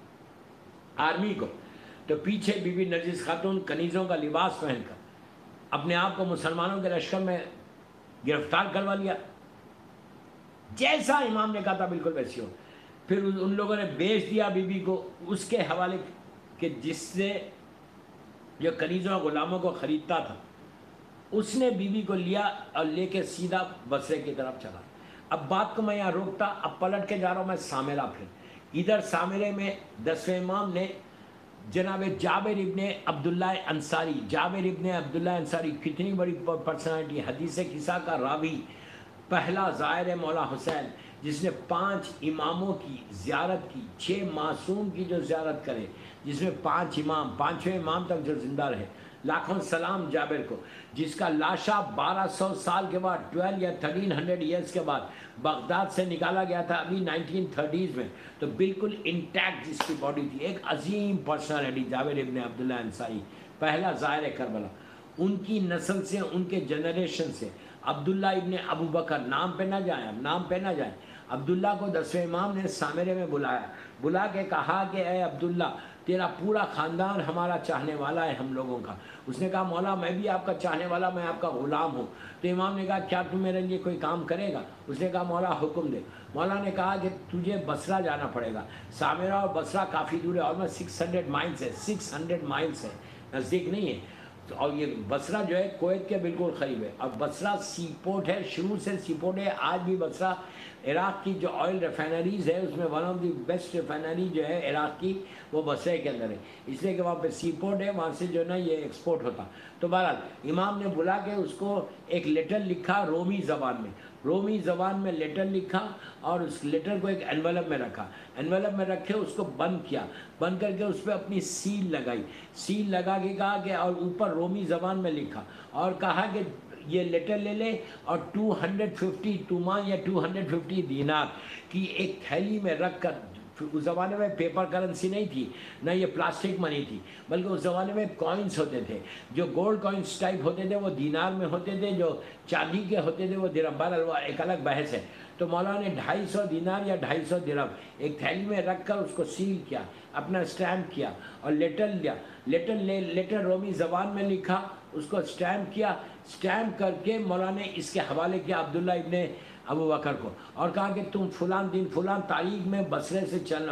آرمی کو، تو پیچھے بی بی نرجس خاتون کنیزوں کا لباس پہن کر اپنے آپ کو مسلمانوں کے لشکر میں گرفتار کروا لیا، جیسا امام نے کہا تھا بالکل ویسی ہو۔ پھر ان لوگوں نے بیچ دیا بی بی کو اس کے حوالے کہ جس سے جو کنیزوں غلاموں کو خریدتا تھا، اس نے بی بی کو لیا اور لے کے سیدھا بصرے کی طرف چلا۔ اب بات کو میں یہاں روکتا، اب پلٹ کے جا رہا ہوں میں سامرہ پھر۔ ادھر سامرے میں دسویں امام نے جناب جابر ابن عبداللہ انصاری، جابر ابن عبداللہ انصاری کتنی بڑی پرسنالٹی، حدیث قصہ کا راوی، پہلا زائر مولا حسین جس نے پانچ اماموں کی زیارت کی، چھ معصوم کی جو زیارت کرے، جس میں پانچ امام، پانچویں امام تک جو زندہ رہے، لاکھوں سلام جابر کو، جس کا لاشا بارہ سو سال کے بعد، ٹویلو یا تھرٹین ہنڈریڈ ایئرس کے بعد بغداد سے نکالا گیا تھا ابھی نائنٹین تھرٹیز میں، تو بالکل انٹیکٹ جس کی باڈی تھی۔ ایک عظیم پرسنالٹی جابر ابن عبداللہ انصاری، پہلا زائر کربلا۔ ان کی نسل سے، ان کے جنریشن سے عبداللہ ابن ابو بکر، نام پہ نہ جائیں، اب نام پہ نہ جائیں، عبداللہ کو دسویں امام نے سامرے میں بلایا، بلا کے کہا کہ اے عبداللہ تیرا پورا خاندان ہمارا چاہنے والا ہے ہم لوگوں کا. اس نے کہا مولا میں بھی آپ کا چاہنے والا, میں آپ کا غلام ہوں. تو امام نے کہا کیا تم میرے لیے کوئی کام کرے گا؟ اس نے کہا مولا حکم دے. مولا نے کہا کہ تجھے بصرہ جانا پڑے گا. سامرہ اور بصرہ کافی دور ہے, آلموسٹ سکس ہنڈریڈ مائلس ہے, سکس ہنڈریڈ مائلس ہے, نزدیک نہیں ہے. اور یہ بصرہ جو ہے کویت کے بالکل قریب ہے. اور بصرہ سی پورٹ ہے, شروع سے سی پورٹ ہے. آج بھی بصرہ عراق کی جو آئل ریفائنریز ہے اس میں one of the best refinery جو ہے عراق کی وہ بصرے کے اندر ہے, اس لیے کہ وہاں پہ سی پورٹ ہے, وہاں سے جو ہے نا یہ ایکسپورٹ ہوتا. تو بہرحال امام نے بلا کے اس کو ایک لیٹر لکھا رومی زبان میں, رومی زبان میں لیٹر لکھا اور اس لیٹر کو ایک انویلپ میں رکھا. انویلپ میں رکھے اس کو بند کیا, بند کر کے اس پہ اپنی سیل لگائی. سیل لگا کے کہا کہ اور اوپر رومی زبان میں لکھا اور کہا کہ یہ لیٹر لے لے اور ٹو ہنڈریڈ ففٹی تومان یا ٹو ہنڈریڈ ففٹی دینار کی ایک تھیلی میں رکھ کر. اس زمانے میں پیپر کرنسی نہیں تھی, نہ یہ پلاسٹک منی تھی, بلکہ اس زمانے میں کوائنس ہوتے تھے. جو گولڈ کوائنس ٹائپ ہوتے تھے وہ دینار میں ہوتے تھے, جو چاندی کے ہوتے تھے وہ درہم. بہرحال ایک الگ بحث ہے. تو مولا نے ڈھائی سو دینار یا ڈھائی سو درہم ایک تھیلی میں رکھ کر اس کو سیل کیا, اپنا اسٹیمپ کیا اور لیٹر لیا. لیٹر لے لیٹر رومی زبان میں لکھا, اس کو اسٹیمپ کیا. اسٹیمپ کر کے مولا نے اس کے حوالے کیا عبداللہ ابن ابو بکر کو اور کہا کہ تم فلان دن فلان تاریخ میں بصرے سے چلنا,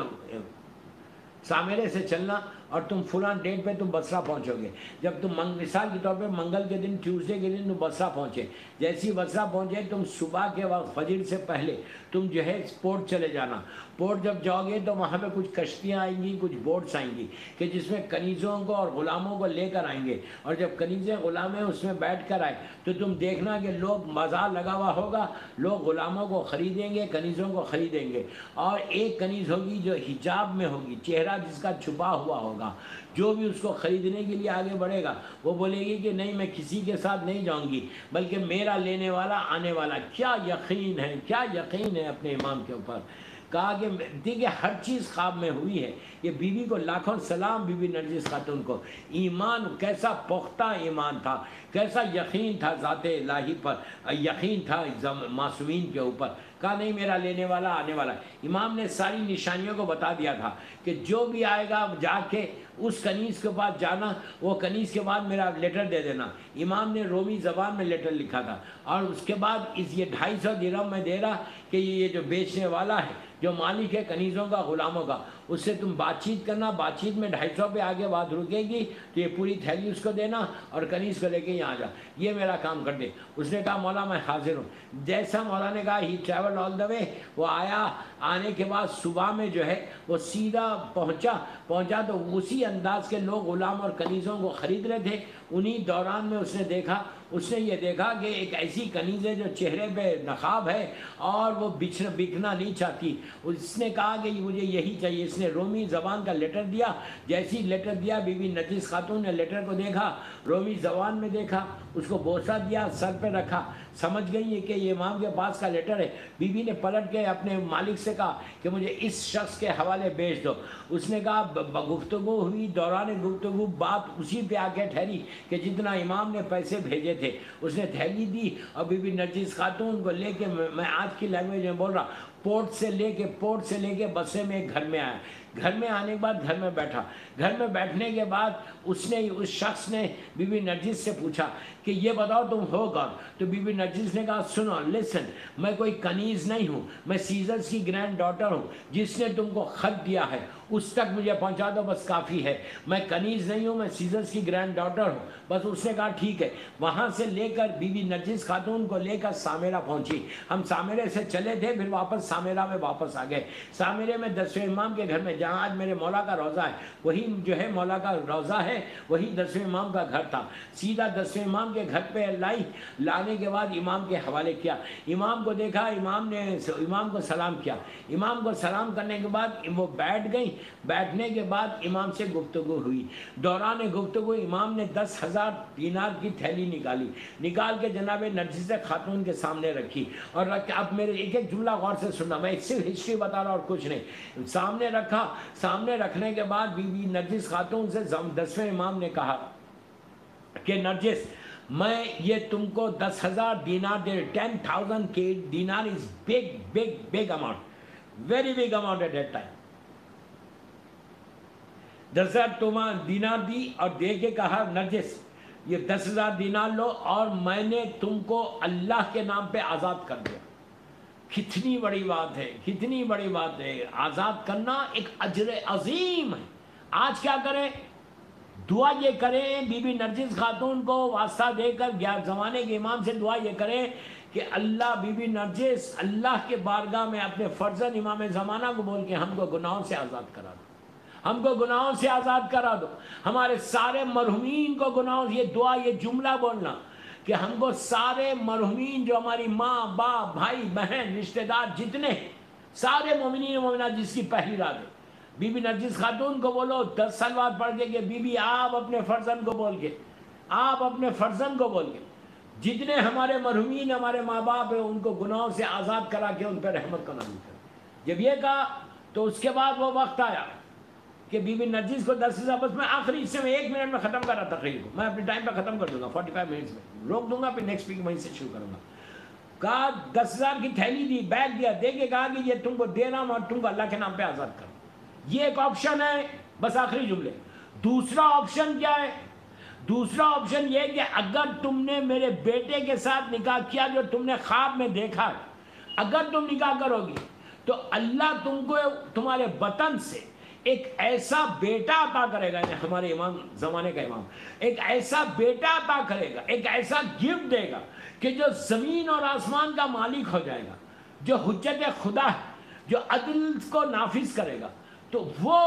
سامرے سے چلنا اور تم فلان ڈیٹ پہ تم بصرہ پہنچو گے. جب تم مثال کے طور پہ منگل کے دن ٹیوزڈے کے دن تم بصرہ پہنچے, جیسی بصرہ پہنچے تم صبح کے وقت فجر سے پہلے تم جو ہے پورٹ چلے جانا. پورٹ جب جاؤ گے تو وہاں پہ کچھ کشتیاں آئیں گی, کچھ بوٹس آئیں گی کہ جس میں کنیزوں کو اور غلاموں کو لے کر آئیں گے. اور جب کنیزیں غلامیں اس میں بیٹھ کر آئے تو تم دیکھنا کہ لوگ بازار لگا ہوا ہوگا, لوگ غلاموں کو خریدیں گے, کنیزوں کو خریدیں گے. اور ایک کنیز ہوگی جو حجاب میں ہوگی, چہرہ جس کا چھپا ہوا ہوگا. جو بھی اس کو خریدنے کے لیے آگے بڑھے گا وہ بولے گی کہ نہیں میں کسی کے ساتھ نہیں جاؤں گی بلکہ میرا لینے والا آنے والا. کیا یقین ہے, کیا یقین ہے اپنے امام کے اوپر. کہا کہ دیکھیے ہر چیز خواب میں ہوئی ہے. یہ بیوی کو لاکھوں سلام, بی بی نرجس خاتون کو. ایمان کیسا پختہ ایمان تھا, کیسا یقین تھا ذات الہی پر, یقین تھا معصومین کے اوپر. کہا نہیں میرا لینے والا آنے والا. امام نے ساری نشانیوں کو بتا دیا تھا کہ جو بھی آئے گا جا کے اس کنیز کے پاس جانا, وہ کنیز کے بعد میرا لیٹر دے دینا. امام نے رومی زبان میں لیٹر لکھا تھا اور اس کے بعد اس یہ ڈھائی سو درہم میں دے رہا کہ یہ جو بیچنے والا ہے, جو مالک ہے کنیزوں کا غلاموں کا, اس سے تم بات چیت کرنا. بات چیت میں ڈھائی سو پہ آگے بات رکے گی تو یہ پوری تھیلی اس کو دینا اور کنیز کو لے کے یہاں جا, یہ میرا کام کر دے. اس نے کہا مولا میں حاضر ہوں. جیسا مولا نے کہا ہی ٹریول آل دا وے. وہ آیا, آنے کے بعد صبح میں جو ہے وہ سیدھا پہنچا پہنچا تو اسی انداز کے لوگ غلام اور کنیزوں کو خرید رہے تھے. انہی دوران میں اس نے دیکھا اس نے یہ دیکھا کہ ایک ایسی کنیز ہے جو چہرے پہ نقاب ہے اور وہ بچھنا بکنا نہیں چاہتی. اس نے کہا کہ مجھے یہی چاہیے. اس نے رومی زبان کا لیٹر دیا. جیسی لیٹر دیا بی بی نرجس خاتون نے لیٹر کو دیکھا, رومی زبان میں دیکھا, اس کو بوسہ دیا, سر پہ رکھا. سمجھ گئی ہے کہ یہ امام کے پاس کا لیٹر ہے. بی بی نے پلٹ کے اپنے مالک سے کہا کہ مجھے اس شخص کے حوالے بھیج دو. اس نے کہا گفتگو ہوئی, دوران گفتگو بات اسی پہ آ کے ٹھہری کہ جتنا امام نے پیسے بھیجے تھے. اس نے تھیلی دی اور بی بی نرجس خاتون کو لے کے, میں آج کی لینگویج میں بول رہا, پورٹ سے لے کے پورٹ سے لے کے بسے میں ایک گھر میں آیا. گھر میں آنے کے بعد گھر میں بیٹھا. گھر میں بیٹھنے کے بعد اس نے اس شخص نے بی بی نرجس سے پوچھا کہ یہ بتاؤ تم ہو کون؟ تو بی بی نرجس نے کہا سنو لسن, میں کوئی کنیز نہیں ہوں, میں سیزرز کی گرینڈ ڈاٹر ہوں. جس نے تم کو خط دیا ہے اس تک مجھے پہنچا دو بس کافی ہے. میں کنیز نہیں ہوں, میں سیزرز کی گرینڈ ڈاٹر ہوں. بس اس نے کہا ٹھیک ہے. وہاں سے لے کر بی بی نرجس خاتون کو لے کر سامرہ پہنچی. ہم سامرے سے چلے تھے, پھر واپس سامرہ میں واپس آ گئے. سامرے میں دسویں امام کے گھر میں, جہاں آج میرے مولا کا روضہ ہے, وہی جو ہے مولا کا روضہ ہے, وہی دسویں امام کا گھر تھا. سیدھا دسویں امام کے گھر پہ لائی. لانے کے بعد امام کے حوالے کیا. امام کو دیکھا, امام نے امام کو سلام کیا. امام کو سلام کرنے کے بعد وہ بیٹھ گئی. بیٹھنے کے بعد امام سے گفتگو ہوئی. دوران گفتگو امام نے دس ہزار دینار کی تھیلی نکالی. نکال کے جناب نرجس خاتون کے سامنے رکھی اور رکھ. اب میرے ایک ایک جملہ غور سے سننا, میں صرف ہسٹری بتا رہا اور کچھ نہیں. سامنے رکھا. سامنے رکھنے کے بعد بی بی نرجس خاتون سے دسویں امام نے کہا کہ نرجس, میں یہ تم کو دس ہزار دینار دے. ٹین تھاؤزینڈ کے دینار is big big big amount, very big amount at that time. دس ہزار تمہاں دینار دی اور دے کے کہا نرجس یہ دس ہزار دینار لو اور میں نے تم کو اللہ کے نام پہ آزاد کر دیا. کتنی بڑی بات ہے, کتنی بڑی بات ہے. آزاد کرنا ایک اجر عظیم ہے. آج کیا کریں, دعا یہ کریں بی بی نرجس خاتون کو واسطہ دے کر زمانے کے امام سے دعا یہ کریں کہ اللہ بی بی نرجس اللہ کے بارگاہ میں اپنے فرزند امام زمانہ کو بول کے ہم کو گناہوں سے آزاد کرا دو, ہم کو گناہوں سے آزاد کرا دو, ہمارے سارے مرحومین کو گناہوں. یہ دعا, یہ جملہ بولنا کہ ہم کو سارے مرحومین جو ہماری ماں باپ بھائی بہن رشتہ دار جتنے ہیں سارے مومنین و مومنات جس کی پہلی رات ہے, بی بی نرجس خاتون کو بولو دس سلوات پڑھ کے کہ بی بی آپ اپنے فرزند کو بول کے آپ اپنے فرزند کو بول کے جتنے ہمارے مرحومین ہمارے ماں باپ ہیں ان کو گناہوں سے آزاد کرا کے ان پہ رحمت کا نازل کرے. جب یہ کہا تو اس کے بعد وہ وقت آیا کہ بی بی نرجس کو دس ہزار, بس میں آخری حصے میں ایک منٹ میں ختم کر رہا تقریر کو, میں اپنے ٹائم پہ ختم کر دوں گا فورٹی فائیو منٹس میں روک دوں گا, پھر نیکسٹ ویک وہیں سے شروع کروں گا. کہا دس ہزار کی تھیلی دی, بیگ دیا, دے کے کہا کہ یہ تم کو دے رہا ہوں اور تم کو اللہ کے نام پہ آزاد کروں. یہ ایک آپشن ہے, بس آخری جملے. دوسرا آپشن کیا ہے؟ دوسرا آپشن یہ کہ اگر تم نے میرے بیٹے کے ساتھ نکاح کیا جو تم نے خواب میں دیکھا ہے, اگر تم نکاح کرو گی تو اللہ تم کو تمہارے وطن سے ایک ایسا بیٹا عطا کرے گا, ہمارے امام زمانے کا امام ایک ایسا بیٹا عطا کرے گا, ایک ایسا گفٹ دے گا کہ جو زمین اور آسمان کا مالک ہو جائے گا, جو حجت خدا ہے, جو عدل کو نافذ کرے گا. تو وہ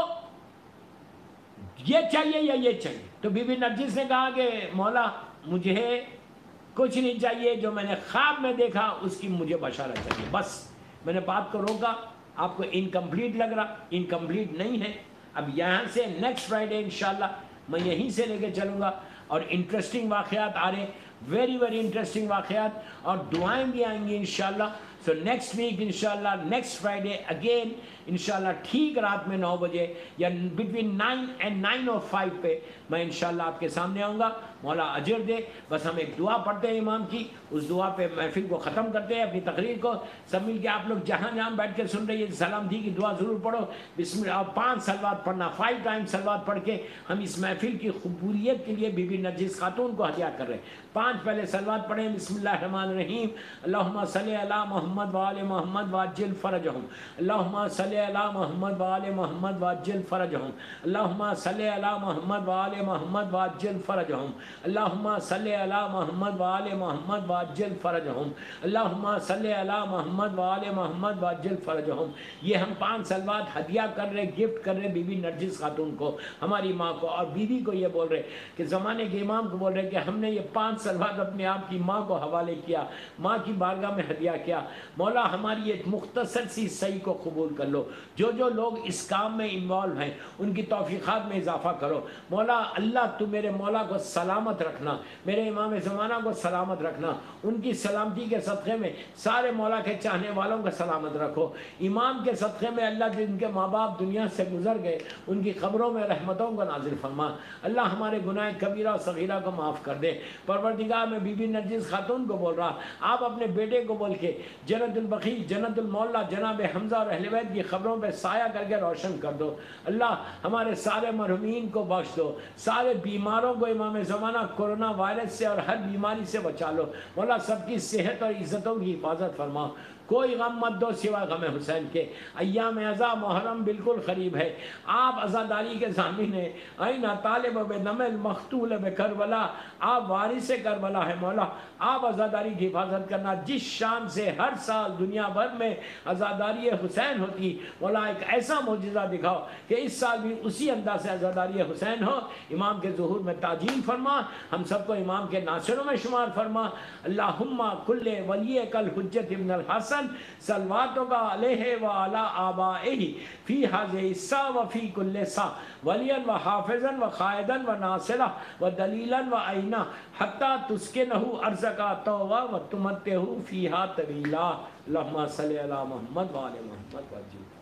یہ چاہیے یا یہ چاہیے. تو بی بی نرجس نے کہا کہ مولا مجھے کچھ نہیں چاہیے, جو میں نے خواب میں دیکھا اس کی مجھے بشارت چاہیے. بس میں نے بات کو روکا, آپ کو انکمپلیٹ لگ رہا, انکمپلیٹ نہیں ہے. اب یہاں سے نیکسٹ فرائیڈے انشاءاللہ میں یہیں سے لے کے چلوں گا اور انٹرسٹنگ واقعات آ رہے, ویری ویری انٹرسٹنگ واقعات, اور دعائیں بھی آئیں گی انشاءاللہ. سو نیکسٹ ویک انشاءاللہ نیکسٹ فرائیڈے اگین انشاءاللہ ٹھیک رات میں نو بجے یا between nine and nine o five پہ میں انشاءاللہ آپ کے سامنے آؤں گا. مولا اجر دے. بس ہم ایک دعا پڑھتے ہیں امام کی, اس دعا پہ محفل کو ختم کرتے ہیں, اپنی تقریر کو سب مل کے. آپ لوگ جہاں جہاں بیٹھ کے سن رہے ہیں سلامتی کی دعا ضرور پڑھو. بسم اللہ, اور پانچ سلوات پڑھنا, فائیو ٹائم سلوات پڑھ کے ہم اس محفل کی قبولیت کے لیے بی بی نرجس خاتون کو ہدیہ کر رہے ہیں. پانچ پہلے سلوات پڑھیں. بسم اللہ الرحمن الرحیم. اللہم صلی علی محمد وآل محمد وعجل فرجہم. اللہم صلی علی محمد وآل محمد وعجل فرجہم. اللہم صلی علی محمد وآل محمد وعجل فرجہم. اللہم صلی علی محمد وآل محمد وعجل فرجہم. اللہم صلی علی محمد وآل محمد وعجل فرجہم. یہ ہم پانچ سلوات ہدیہ کر رہے, گفٹ کر رہے بی بی نرجس خاتون کو, ہماری ماں کو, اور بیوی کو یہ بول رہے کہ زمانے کے امام کو بول رہے کہ ہم نے یہ پانچ سلوات اپنے آپ کی ماں کو حوالے کیا, ماں کی بارگاہ میں ہدیہ کیا. مولا ہماری یہ مختصر سی صحیح کو قبول کر لو. جو جو لوگ اس کام میں انوالو ہیں ان کی توفیقات میں اضافہ کرو. مولا اللہ تو میرے مولا کو سلامت رکھنا, میرے امام زمانہ کو سلامت رکھنا, ان کی سلامتی کے صدقے میں سارے مولا کے چاہنے والوں کا سلامت رکھو. امام کے صدقے میں اللہ جن کے ماں باپ دنیا سے گزر گئے ان کی قبروں میں رحمتوں کو نازل فرما. اللہ ہمارے گناہ کبیرہ اور صغیرہ کو معاف کر دے. پروردگار میں بی بی نرجس خاتون کو بول رہا, آپ اپنے بیٹے کو بول کے جنت البقیع, جنت المولا جناب حمزہ اور اہل بیت کی خبروں پہ سایہ کر کے روشن کر دو. اللہ ہمارے سارے مرحومین کو بخش دو, سارے بیماروں کو امام زمانہ کورونا وائرس سے اور ہر بیماری سے بچا لو. مولا سب کی صحت اور عزتوں کی حفاظت فرما. کوئی غم مت دو سوا غم حسین کے. ایام عزا محرم بالکل قریب ہے, آپ عزاداری کے ضامن ہیں. این طالب بدم المقتول بکربلا, آپ وارث کربلا ہے. مولا آپ عزاداری کی حفاظت کرنا. جس شان سے ہر سال دنیا بھر میں عزاداری حسین ہوتی, مولا ایک ایسا معجزہ دکھاؤ کہ اس سال بھی اسی انداز سے عزاداری حسین ہو. امام کے ظہور میں تعجیل فرما, ہم سب کو امام کے ناصروں میں شمار فرما. اللہم کل ولی کل حجت ابن الحسن صلواتک علیہ وعلی آبائہ فی ہذہ الساع وفی کل ساع ولیا و حافظا و قائدا و ناصرا و دلیلا و عینا حتی تسکنہ ارضک طوعا و تمتعہ فیہا طویلا. اللہم صلی علی محمد وعلی محمد وعجل